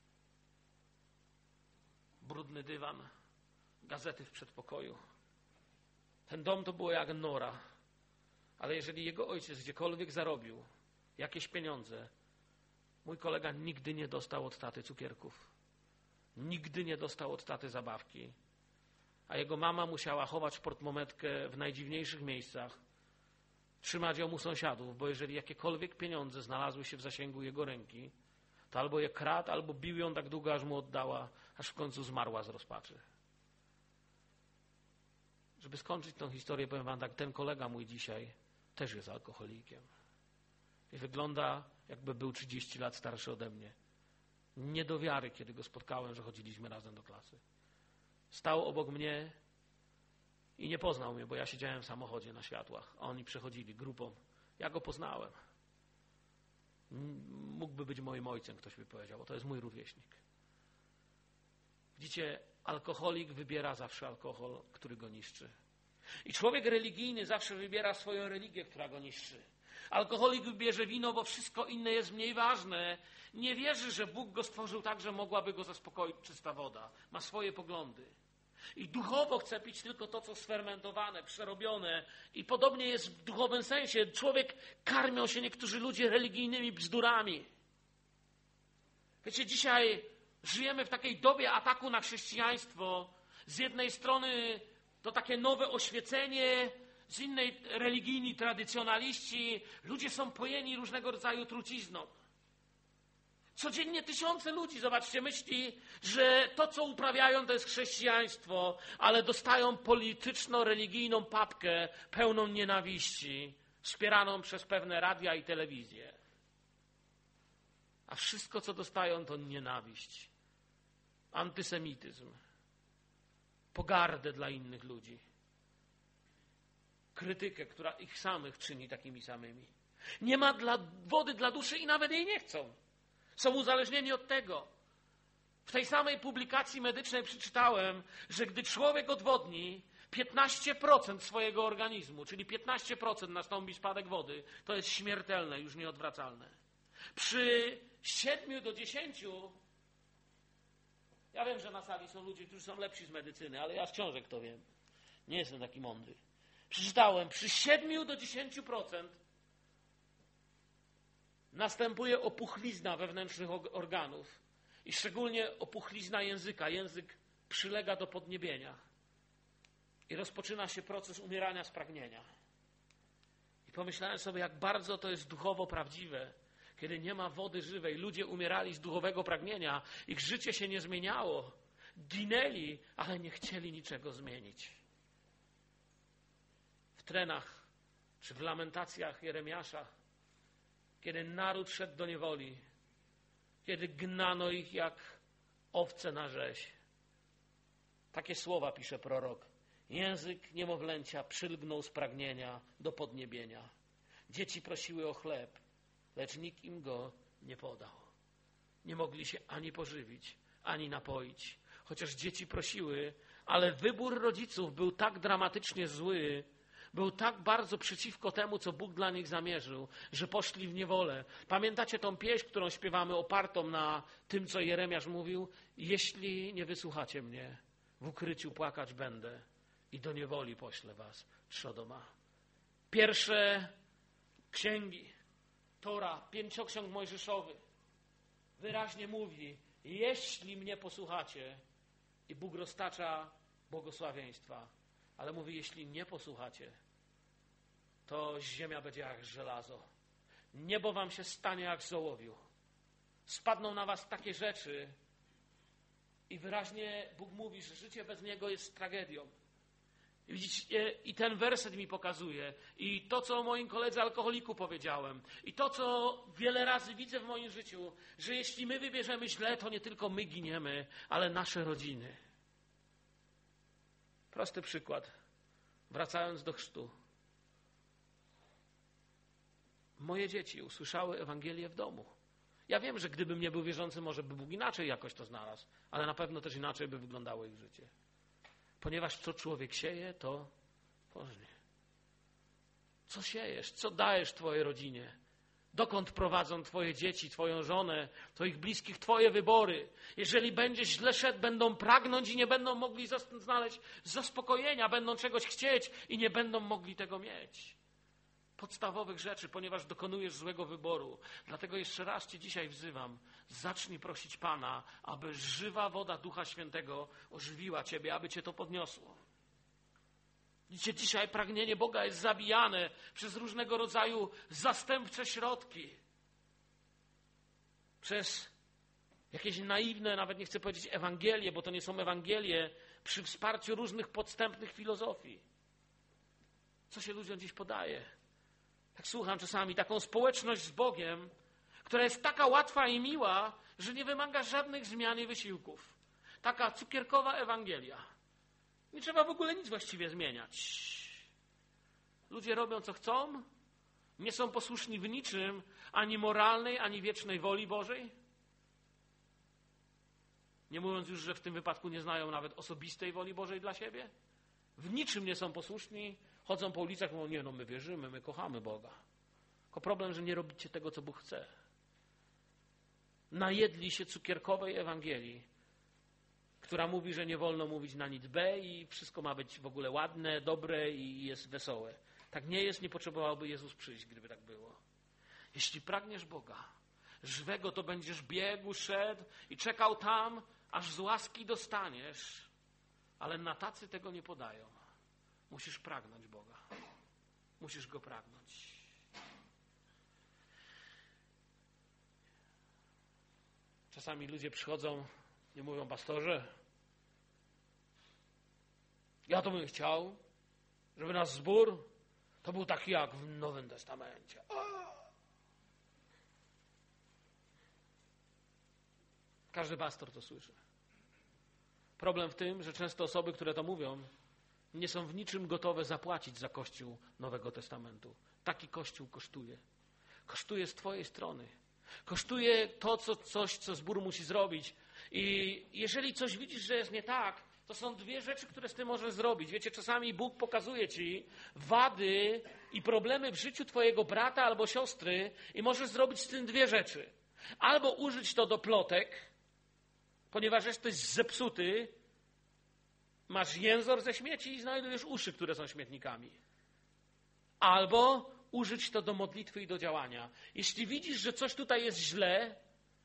Brudny dywan, gazety w przedpokoju. Ten dom to było jak nora. Ale jeżeli jego ojciec gdziekolwiek zarobił jakieś pieniądze, mój kolega nigdy nie dostał od taty cukierków. Nigdy nie dostał od taty zabawki. A jego mama musiała chować portmometkę w najdziwniejszych miejscach. Trzymać ją u sąsiadów, bo jeżeli jakiekolwiek pieniądze znalazły się w zasięgu jego ręki, to albo je kradł, albo bił ją tak długo, aż mu oddała, aż w końcu zmarła z rozpaczy. Żeby skończyć tę historię, powiem wam tak, ten kolega mój dzisiaj też jest alkoholikiem. I wygląda, jakby był 30 lat starszy ode mnie. Nie do wiary, kiedy go spotkałem, że chodziliśmy razem do klasy. Stał obok mnie i nie poznał mnie, bo ja siedziałem w samochodzie na światłach, a oni przechodzili grupą. Ja go poznałem. Mógłby być moim ojcem, ktoś by powiedział, bo to jest mój rówieśnik. Widzicie, alkoholik wybiera zawsze alkohol, który go niszczy. I człowiek religijny zawsze wybiera swoją religię, która go niszczy. Alkoholik wybierze wino, bo wszystko inne jest mniej ważne. Nie wierzy, że Bóg go stworzył tak, że mogłaby go zaspokoić czysta woda. Ma swoje poglądy. I duchowo chce pić tylko to, co sfermentowane, przerobione. I podobnie jest w duchowym sensie. Karmią się niektórzy ludzie religijnymi bzdurami. Wiecie, dzisiaj żyjemy w takiej dobie ataku na chrześcijaństwo. Z jednej strony to takie nowe oświecenie, z innej religijni tradycjonaliści. Ludzie są pojeni różnego rodzaju trucizną. Codziennie tysiące ludzi, zobaczcie, myśli, że to, co uprawiają, to jest chrześcijaństwo, ale dostają polityczno-religijną papkę pełną nienawiści, wspieraną przez pewne radia i telewizję. A wszystko, co dostają, to nienawiść, antysemityzm, pogardę dla innych ludzi, krytykę, która ich samych czyni takimi samymi. Nie ma wody dla duszy i nawet jej nie chcą. Są uzależnieni od tego. W tej samej publikacji medycznej przeczytałem, że gdy człowiek odwodni 15% swojego organizmu, czyli 15% nastąpi spadek wody, to jest śmiertelne, już nieodwracalne. Przy 7 do 10, ja wiem, że na sali są ludzie, którzy są lepsi z medycyny, ale ja z książek to wiem. Nie jestem taki mądry. Przeczytałem, przy 7 do 10% następuje opuchlizna wewnętrznych organów i szczególnie opuchlizna języka. Język przylega do podniebienia i rozpoczyna się proces umierania z pragnienia. I pomyślałem sobie, jak bardzo to jest duchowo prawdziwe, kiedy nie ma wody żywej. Ludzie umierali z duchowego pragnienia, ich życie się nie zmieniało. Ginęli, ale nie chcieli niczego zmienić. W trenach czy w lamentacjach Jeremiasza, kiedy naród szedł do niewoli, kiedy gnano ich jak owce na rzeź. Takie słowa pisze prorok. Język niemowlęcia przylgnął z pragnienia do podniebienia. Dzieci prosiły o chleb, lecz nikt im go nie podał. Nie mogli się ani pożywić, ani napoić. Chociaż dzieci prosiły, ale wybór rodziców był tak dramatycznie zły, był tak bardzo przeciwko temu, co Bóg dla nich zamierzył, że poszli w niewolę. Pamiętacie tą pieśń, którą śpiewamy opartą na tym, co Jeremiasz mówił? Jeśli nie wysłuchacie mnie, w ukryciu płakać będę i do niewoli poślę was, trzodoma. Pierwsze księgi, Tora, 5 ksiąg mojżeszowych, wyraźnie mówi, jeśli mnie posłuchacie, i Bóg roztacza błogosławieństwa, ale mówi, jeśli nie posłuchacie, to ziemia będzie jak żelazo. Niebo wam się stanie jak z ołowiu. Spadną na was takie rzeczy i wyraźnie Bóg mówi, że życie bez Niego jest tragedią. I widzicie, i ten werset mi pokazuje, i to, co o moim koledze alkoholiku powiedziałem, i to, co wiele razy widzę w moim życiu, że jeśli my wybierzemy źle, to nie tylko my giniemy, ale nasze rodziny. Prosty przykład. Wracając do chrztu. Moje dzieci usłyszały Ewangelię w domu. Ja wiem, że gdybym nie był wierzący, może by Bóg inaczej jakoś to znalazł, ale na pewno też inaczej by wyglądało ich życie. Ponieważ co człowiek sieje, to pożnie. Co siejesz? Co dajesz twojej rodzinie? Dokąd prowadzą twoje dzieci, twoją żonę, twoich bliskich, twoje wybory? Jeżeli będziesz źle szedł, będą pragnąć i nie będą mogli znaleźć zaspokojenia, będą czegoś chcieć i nie będą mogli tego mieć. Podstawowych rzeczy, ponieważ dokonujesz złego wyboru. Dlatego jeszcze raz Cię dzisiaj wzywam. Zacznij prosić Pana, aby żywa woda Ducha Świętego ożywiła Ciebie, aby Cię to podniosło. Widzicie, dzisiaj pragnienie Boga jest zabijane przez różnego rodzaju zastępcze środki. Przez jakieś naiwne, nawet nie chcę powiedzieć Ewangelie, bo to nie są Ewangelie, przy wsparciu różnych podstępnych filozofii. Co się ludziom dziś podaje? Tak słucham czasami, taką społeczność z Bogiem, która jest taka łatwa i miła, że nie wymaga żadnych zmian i wysiłków. Taka cukierkowa Ewangelia. Nie trzeba w ogóle nic właściwie zmieniać. Ludzie robią co chcą, nie są posłuszni w niczym, ani moralnej, ani wiecznej woli Bożej. Nie mówiąc już, że w tym wypadku nie znają nawet osobistej woli Bożej dla siebie. W niczym nie są posłuszni, chodzą po ulicach i mówią, nie, no my wierzymy, my kochamy Boga. Tylko problem, że nie robicie tego, co Bóg chce. Najedli się cukierkowej Ewangelii, która mówi, że nie wolno mówić na nic B i wszystko ma być w ogóle ładne, dobre i jest wesołe. Tak nie jest, nie potrzebowałby Jezus przyjść, gdyby tak było. Jeśli pragniesz Boga żywego, to będziesz biegł, szedł i czekał tam, aż z łaski dostaniesz. Ale na tacy tego nie podają. Musisz pragnąć Boga. Musisz Go pragnąć. Czasami ludzie przychodzą i mówią, pastorze, ja to bym chciał, żeby nasz zbór to był taki jak w Nowym Testamencie. Każdy pastor to słyszy. Problem w tym, że często osoby, które to mówią, nie są w niczym gotowe zapłacić za Kościół Nowego Testamentu. Taki Kościół kosztuje. Kosztuje z twojej strony. Kosztuje to, co zbór musi zrobić. I jeżeli coś widzisz, że jest nie tak, to są dwie rzeczy, które z tym możesz zrobić. Wiecie, czasami Bóg pokazuje ci wady i problemy w życiu twojego brata albo siostry i możesz zrobić z tym dwie rzeczy. Albo użyć to do plotek, ponieważ jesteś zepsuty, masz jęzor ze śmieci i znajdujesz uszy, które są śmietnikami. Albo użyć to do modlitwy i do działania. Jeśli widzisz, że coś tutaj jest źle,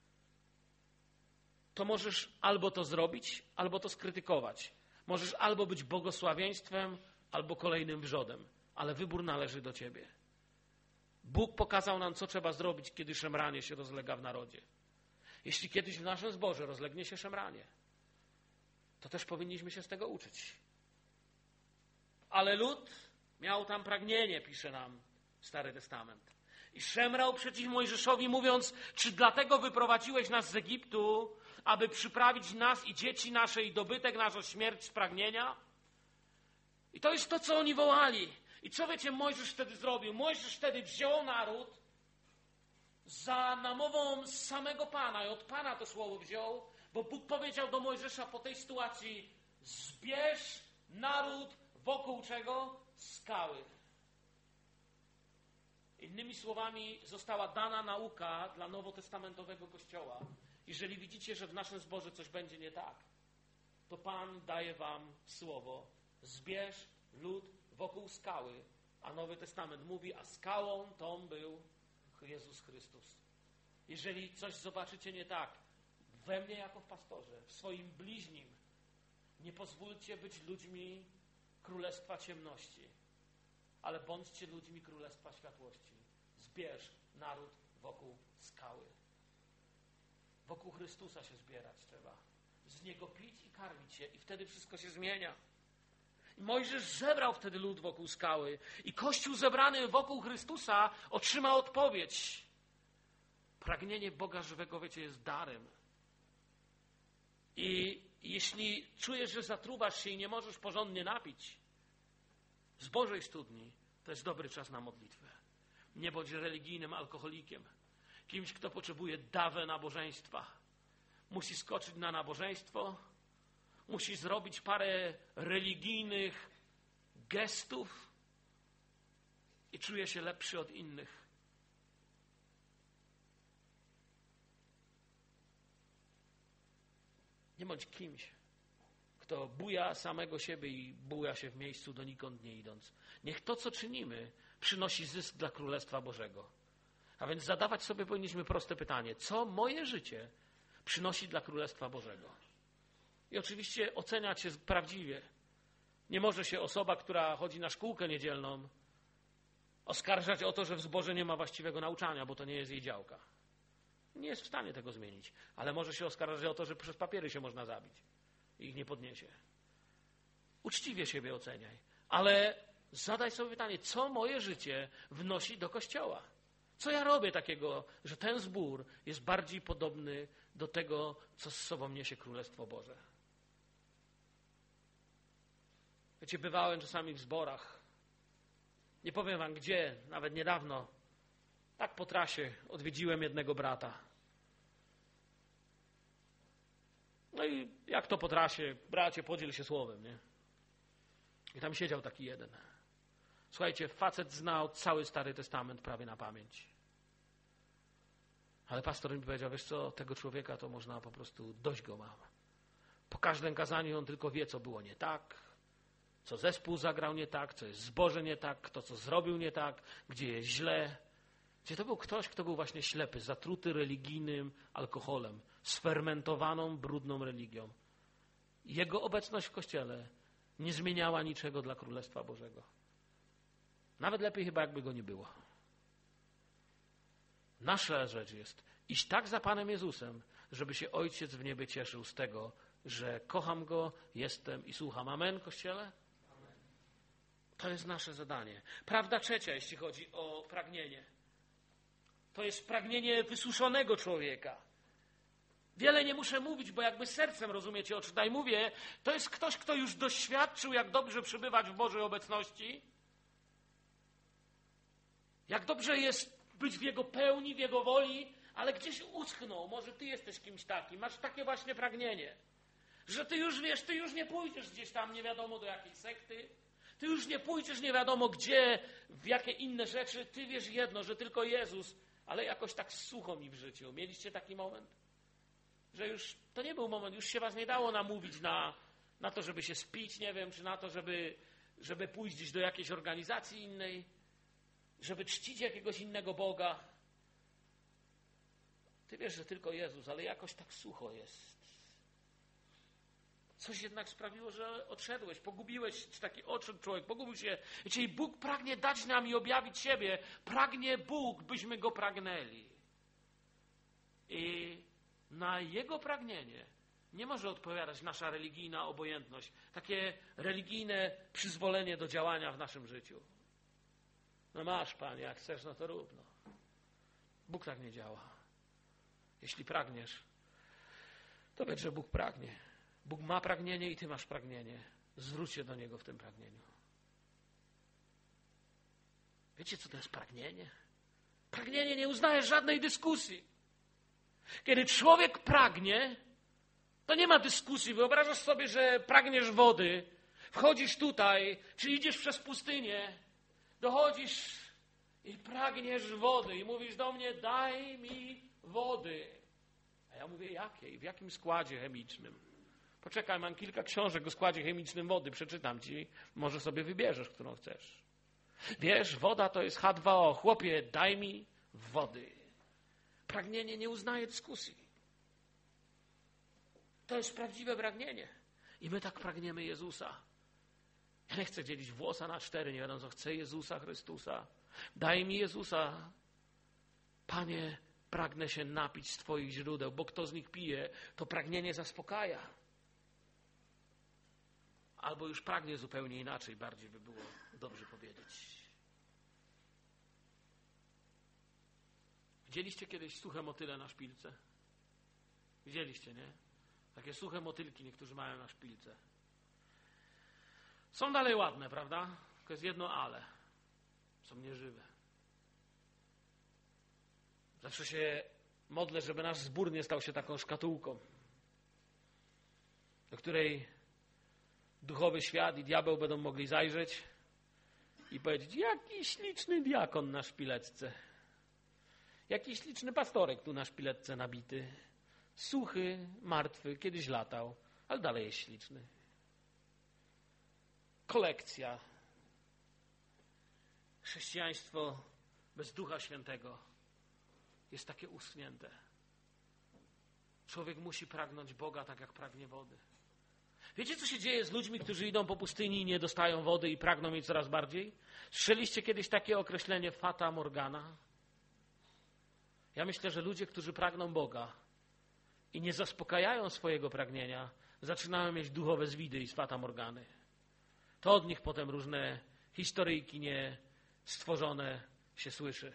to możesz albo to zrobić, albo to skrytykować. Możesz albo być błogosławieństwem, albo kolejnym wrzodem. Ale wybór należy do ciebie. Bóg pokazał nam, co trzeba zrobić, kiedy szemranie się rozlega w narodzie. Jeśli kiedyś w naszym zborze rozlegnie się szemranie, to też powinniśmy się z tego uczyć. Ale lud miał tam pragnienie, pisze nam Stary Testament. I szemrał przeciw Mojżeszowi, mówiąc, czy dlatego wyprowadziłeś nas z Egiptu, aby przyprawić nas i dzieci nasze i dobytek nasz o śmierć z pragnienia? I to jest to, co oni wołali. I co wiecie, Mojżesz wtedy zrobił? Mojżesz wtedy wziął naród za namową z samego Pana i od Pana to słowo wziął, bo Bóg powiedział do Mojżesza po tej sytuacji: zbierz naród wokół czego? Skały. Innymi słowami, została dana nauka dla nowotestamentowego Kościoła. Jeżeli widzicie, że w naszym zborze coś będzie nie tak, to Pan daje wam słowo: zbierz lud wokół skały. A Nowy Testament mówi, a skałą tą był Jezus Chrystus. Jeżeli coś zobaczycie nie tak, we mnie jako w pastorze, w swoim bliźnim, nie pozwólcie być ludźmi królestwa ciemności, ale bądźcie ludźmi królestwa światłości. Zbierz naród wokół skały. Wokół Chrystusa się zbierać trzeba. Z Niego pić i karmić się i wtedy wszystko się zmienia. I Mojżesz zebrał wtedy lud wokół skały i Kościół zebrany wokół Chrystusa otrzymał odpowiedź. Pragnienie Boga żywego, wiecie, jest darem. I jeśli czujesz, że zatruwasz się i nie możesz porządnie napić z Bożej studni, to jest dobry czas na modlitwę. Nie bądź religijnym alkoholikiem. Kimś, kto potrzebuje dawę nabożeństwa. Musi skoczyć na nabożeństwo, musi zrobić parę religijnych gestów i czuje się lepszy od innych. Nie bądź kimś, kto buja samego siebie i buja się w miejscu donikąd nie idąc. Niech to, co czynimy, przynosi zysk dla Królestwa Bożego. A więc zadawać sobie powinniśmy proste pytanie: co moje życie przynosi dla Królestwa Bożego? I oczywiście oceniać się prawdziwie. Nie może się osoba, która chodzi na szkółkę niedzielną, oskarżać o to, że w zborze nie ma właściwego nauczania, bo to nie jest jej działka. Nie jest w stanie tego zmienić, ale może się oskarżać o to, że przez papiery się można zabić i ich nie podniesie. Uczciwie siebie oceniaj, ale zadaj sobie pytanie, co moje życie wnosi do Kościoła? Co ja robię takiego, że ten zbór jest bardziej podobny do tego, co z sobą niesie Królestwo Boże? Wiecie, bywałem czasami w zborach. Nie powiem wam gdzie, nawet niedawno. Tak po trasie odwiedziłem jednego brata. No i jak to po trasie, bracie, podziel się słowem, nie? I tam siedział taki jeden. Słuchajcie, facet znał cały Stary Testament prawie na pamięć. Ale pastor mi powiedział, wiesz co, tego człowieka to można po prostu, dość go mam. Po każdym kazaniu on tylko wie, co było nie tak, co zespół zagrał nie tak, co jest zboże nie tak, kto co zrobił nie tak, gdzie jest źle. Gdzie to był ktoś, kto był właśnie ślepy, zatruty religijnym alkoholem, sfermentowaną, brudną religią. Jego obecność w Kościele nie zmieniała niczego dla Królestwa Bożego. Nawet lepiej chyba, jakby go nie było. Nasza rzecz jest iść tak za Panem Jezusem, żeby się Ojciec w niebie cieszył z tego, że kocham Go, jestem i słucham. Amen, Kościele? To jest nasze zadanie. Prawda trzecia, jeśli chodzi o pragnienie. To jest pragnienie wysuszonego człowieka. Wiele nie muszę mówić, bo jakby sercem rozumiecie, o czym tutaj mówię. To jest ktoś, kto już doświadczył, jak dobrze przebywać w Bożej obecności. Jak dobrze jest być w Jego pełni, w Jego woli, ale gdzieś uschnął. Może ty jesteś kimś takim. Masz takie właśnie pragnienie, że ty już wiesz, ty już nie pójdziesz gdzieś tam nie wiadomo do jakiej sekty. Ty już nie pójdziesz nie wiadomo gdzie, w jakie inne rzeczy. Ty wiesz jedno, że tylko Jezus, ale jakoś tak sucho mi w życiu. Mieliście taki moment? Że już to nie był moment, już się was nie dało namówić na to, żeby się spić, nie wiem, czy na to, żeby pójść gdzieś do jakiejś organizacji innej, żeby czcić jakiegoś innego Boga. Ty wiesz, że tylko Jezus, ale jakoś tak sucho jest. Coś jednak sprawiło, że odszedłeś, pogubiłeś, czy taki odszedł człowiek, pogubił się. Wiecie, i Bóg pragnie dać nam i objawić siebie. Pragnie Bóg, byśmy Go pragnęli. I na Jego pragnienie nie może odpowiadać nasza religijna obojętność, takie religijne przyzwolenie do działania w naszym życiu. No masz, Panie, jak chcesz, no to rób. No. Bóg tak nie działa. Jeśli pragniesz, to wiedz, że Bóg pragnie. Bóg ma pragnienie i ty masz pragnienie. Zwróć się do Niego w tym pragnieniu. Wiecie, co to jest pragnienie? Pragnienie nie uznaje żadnej dyskusji. Kiedy człowiek pragnie, to nie ma dyskusji. Wyobrażasz sobie, że pragniesz wody, wchodzisz tutaj, czy idziesz przez pustynię, dochodzisz i pragniesz wody i mówisz do mnie, daj mi wody. A ja mówię, jakiej? W jakim składzie chemicznym? Poczekaj, mam kilka książek o składzie chemicznym wody, przeczytam ci, może sobie wybierzesz, którą chcesz. Wiesz, woda to jest H2O. Chłopie, daj mi wody. Pragnienie nie uznaje dyskusji. To jest prawdziwe pragnienie. I my tak pragniemy Jezusa. Ja nie chcę dzielić włosa na 4, nie wiadomo co. Chcę Jezusa Chrystusa. Daj mi Jezusa. Panie, pragnę się napić z Twoich źródeł, bo kto z nich pije, to pragnienie zaspokaja. Albo już pragnie zupełnie inaczej, bardziej by było dobrze powiedzieć. Widzieliście kiedyś suche motyle na szpilce? Widzieliście, nie? Takie suche motylki niektórzy mają na szpilce. Są dalej ładne, prawda? Tylko jest jedno ale. Są nieżywe. Zawsze się modlę, żeby nasz zbór nie stał się taką szkatułką, do której duchowy świat i diabeł będą mogli zajrzeć i powiedzieć, jaki śliczny diakon na szpileczce. Jaki śliczny pastorek tu na szpileczce nabity. Suchy, martwy, kiedyś latał, ale dalej jest śliczny. Kolekcja. Chrześcijaństwo bez Ducha Świętego jest takie uschnięte. Człowiek musi pragnąć Boga tak, jak pragnie wody. Wiecie, co się dzieje z ludźmi, którzy idą po pustyni i nie dostają wody i pragną jej coraz bardziej? Słyszeliście kiedyś takie określenie fata morgana? Ja myślę, że ludzie, którzy pragną Boga i nie zaspokajają swojego pragnienia, zaczynają mieć duchowe zwidy i z fata morgany. To od nich potem różne historyjki niestworzone się słyszy.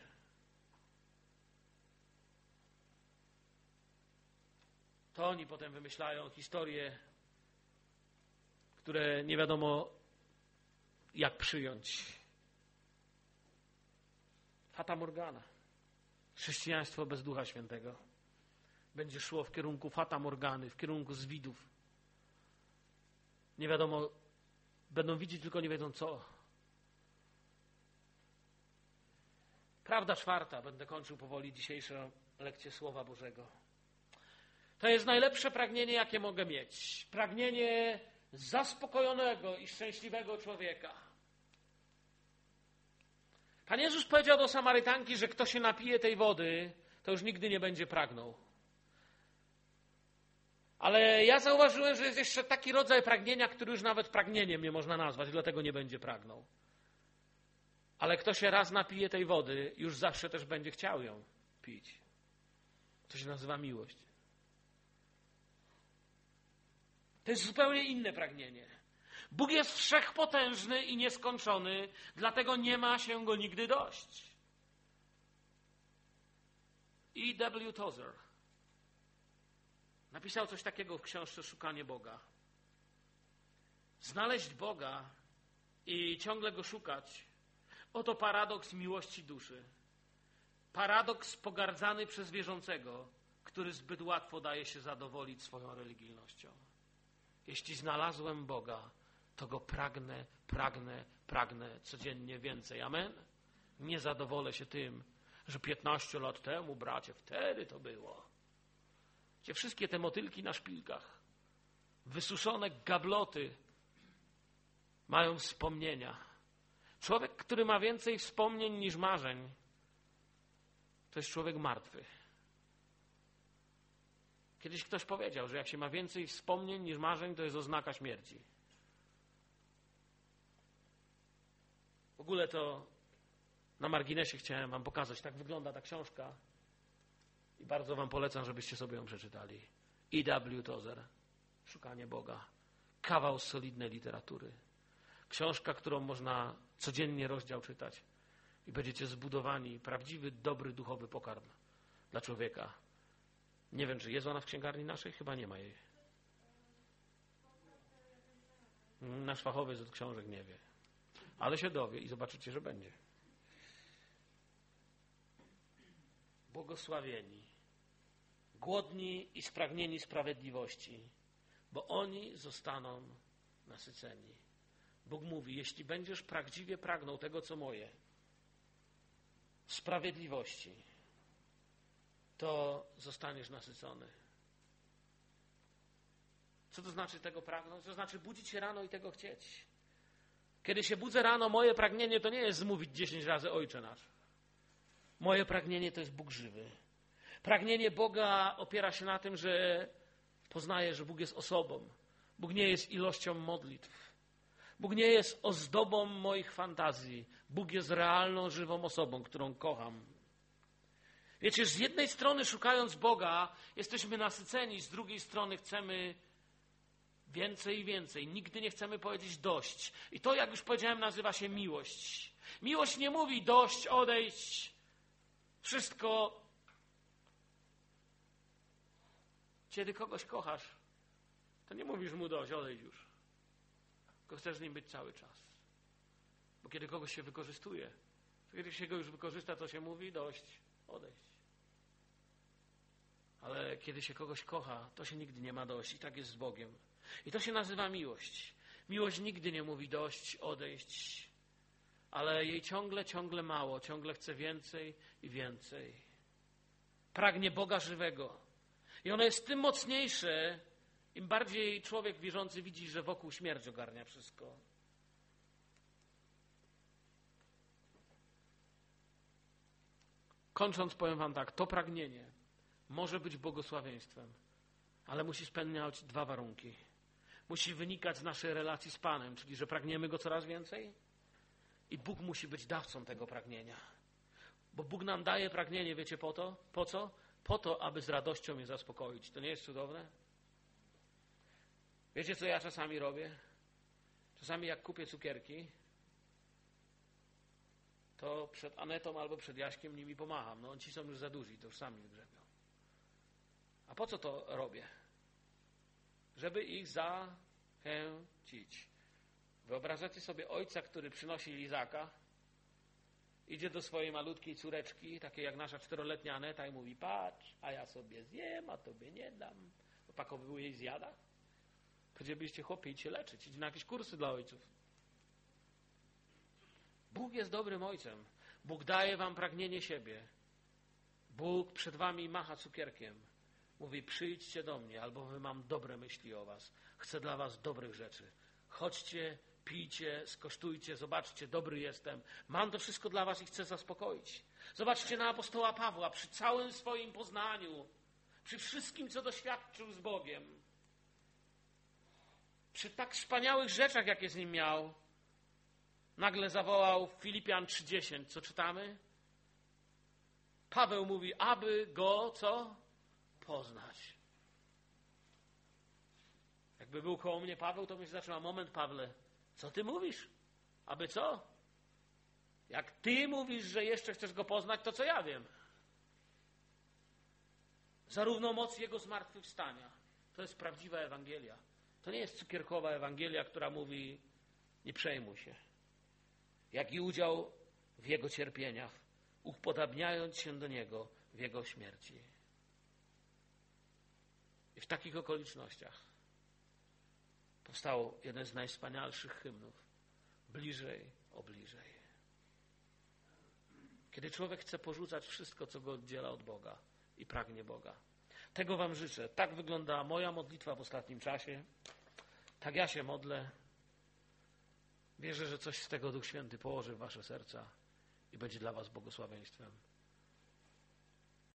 To oni potem wymyślają historie, które nie wiadomo jak przyjąć. Fata morgana. Chrześcijaństwo bez Ducha Świętego. będzie szło w kierunku Fata Morgany, w kierunku zwidów. Nie wiadomo, będą widzieć, tylko nie wiedzą co. Prawda czwarta, będę kończył powoli dzisiejszą lekcję Słowa Bożego. To jest najlepsze pragnienie, jakie mogę mieć. Pragnienie zaspokojonego i szczęśliwego człowieka. Pan Jezus powiedział do Samarytanki, że kto się napije tej wody, to już nigdy nie będzie pragnął. Ale ja zauważyłem, że jest jeszcze taki rodzaj pragnienia, który już nawet pragnieniem nie można nazwać, dlatego nie będzie pragnął. Ale kto się raz napije tej wody, już zawsze też będzie chciał ją pić. To się nazywa miłość. To jest zupełnie inne pragnienie. Bóg jest wszechpotężny i nieskończony, dlatego nie ma się go nigdy dość. E.W. Tozer napisał coś takiego w książce Szukanie Boga. Znaleźć Boga i ciągle go szukać, oto paradoks miłości duszy. Paradoks pogardzany przez wierzącego, który zbyt łatwo daje się zadowolić swoją religijnością. Jeśli znalazłem Boga, to go pragnę codziennie więcej. Amen? Nie zadowolę się tym, że 15 lat temu, bracie, wtedy to było. Gdzie wszystkie te motylki na szpilkach, wysuszone gabloty mają wspomnienia. Człowiek, który ma więcej wspomnień niż marzeń, to jest człowiek martwy. Kiedyś ktoś powiedział, że jak się ma więcej wspomnień niż marzeń, to jest oznaka śmierci. W ogóle to na marginesie chciałem wam pokazać. Tak wygląda ta książka. I bardzo wam polecam, żebyście sobie ją przeczytali. E.W. Tozer. Szukanie Boga. Kawał solidnej literatury. Książka, którą można codziennie rozdział czytać. I będziecie zbudowani. Prawdziwy, dobry, duchowy pokarm dla człowieka. Nie wiem, czy jest ona w księgarni naszej? Chyba nie ma jej. Nasz fachowiec od książek nie wie. Ale się dowie i zobaczycie, że będzie. Błogosławieni, głodni i spragnieni sprawiedliwości, bo oni zostaną nasyceni. Bóg mówi, jeśli będziesz prawdziwie pragnął tego, co moje, sprawiedliwości, to zostaniesz nasycony. Co to znaczy tego pragnąć? To znaczy budzić się rano i tego chcieć. Kiedy się budzę rano, moje pragnienie to nie jest zmówić 10 razy Ojcze nasz. Moje pragnienie to jest Bóg żywy. Pragnienie Boga opiera się na tym, że poznaję, że Bóg jest osobą. Bóg nie jest ilością modlitw. Bóg nie jest ozdobą moich fantazji. Bóg jest realną, żywą osobą, którą kocham. Wiecie, z jednej strony szukając Boga jesteśmy nasyceni, z drugiej strony chcemy więcej i więcej. Nigdy nie chcemy powiedzieć dość. I to, jak już powiedziałem, nazywa się miłość. Miłość nie mówi dość, odejść, wszystko. Kiedy kogoś kochasz, to nie mówisz mu dość, odejdź już. Tylko chcesz z nim być cały czas. Bo kiedy kogoś się wykorzystuje, to kiedy się go już wykorzysta, to się mówi dość, odejdź. Ale kiedy się kogoś kocha, to się nigdy nie ma dość. I tak jest z Bogiem. I to się nazywa miłość. Miłość nigdy nie mówi dość, odejść. Ale jej ciągle mało. Ciągle chce więcej i więcej. Pragnie Boga żywego. I ono jest tym mocniejsze, im bardziej człowiek wierzący widzi, że wokół śmierć ogarnia wszystko. Kończąc, powiem wam tak. To pragnienie może być błogosławieństwem, ale musi spełniać 2 warunki. Musi wynikać z naszej relacji z Panem, czyli że pragniemy Go coraz więcej i Bóg musi być dawcą tego pragnienia. Bo Bóg nam daje pragnienie, wiecie po to? Po co? Po to, aby z radością je zaspokoić. To nie jest cudowne? Wiecie, co ja czasami robię? Czasami jak kupię cukierki, to przed Anetą albo przed Jaśkiem nimi pomacham. No ci są już za duzi, to już sami wygrzebią. A po co to robię? Żeby ich zachęcić. Wyobrażacie sobie ojca, który przynosi lizaka Idzie do swojej malutkiej córeczki, takiej jak nasza 4-letnia Aneta i mówi, patrz, a ja sobie zjem, a tobie nie dam. Opakowuje jej zjada. Powiedzielibyście, chłopie, idź się leczyć, idź na jakieś kursy dla ojców. Bóg jest dobrym ojcem. Bóg daje wam pragnienie siebie. Bóg przed wami macha cukierkiem. Mówi, przyjdźcie do mnie, albowiem mam dobre myśli o was. Chcę dla was dobrych rzeczy. Chodźcie, pijcie, skosztujcie, zobaczcie, dobry jestem. Mam to wszystko dla was i chcę zaspokoić. Zobaczcie na apostoła Pawła, przy całym swoim poznaniu, przy wszystkim, co doświadczył z Bogiem, przy tak wspaniałych rzeczach, jakie z nim miał, nagle zawołał Filipian 3:10. Co czytamy? Paweł mówi, aby go, co? Poznać. Jakby był koło mnie Paweł, to byś zaczął, moment, Pawle, co ty mówisz? Aby co? Jak ty mówisz, że jeszcze chcesz go poznać, to co ja wiem? Zarówno moc Jego zmartwychwstania. To jest prawdziwa Ewangelia. To nie jest cukierkowa Ewangelia, która mówi, nie przejmuj się. Jak i udział w Jego cierpieniach, upodabniając się do Niego w Jego śmierci. I w takich okolicznościach powstał jeden z najwspanialszych hymnów. Bliżej, o bliżej. Kiedy człowiek chce porzucać wszystko, co go oddziela od Boga i pragnie Boga. Tego wam życzę. Tak wygląda moja modlitwa w ostatnim czasie. Tak ja się modlę. Wierzę, że coś z tego Duch Święty położy w wasze serca i będzie dla was błogosławieństwem.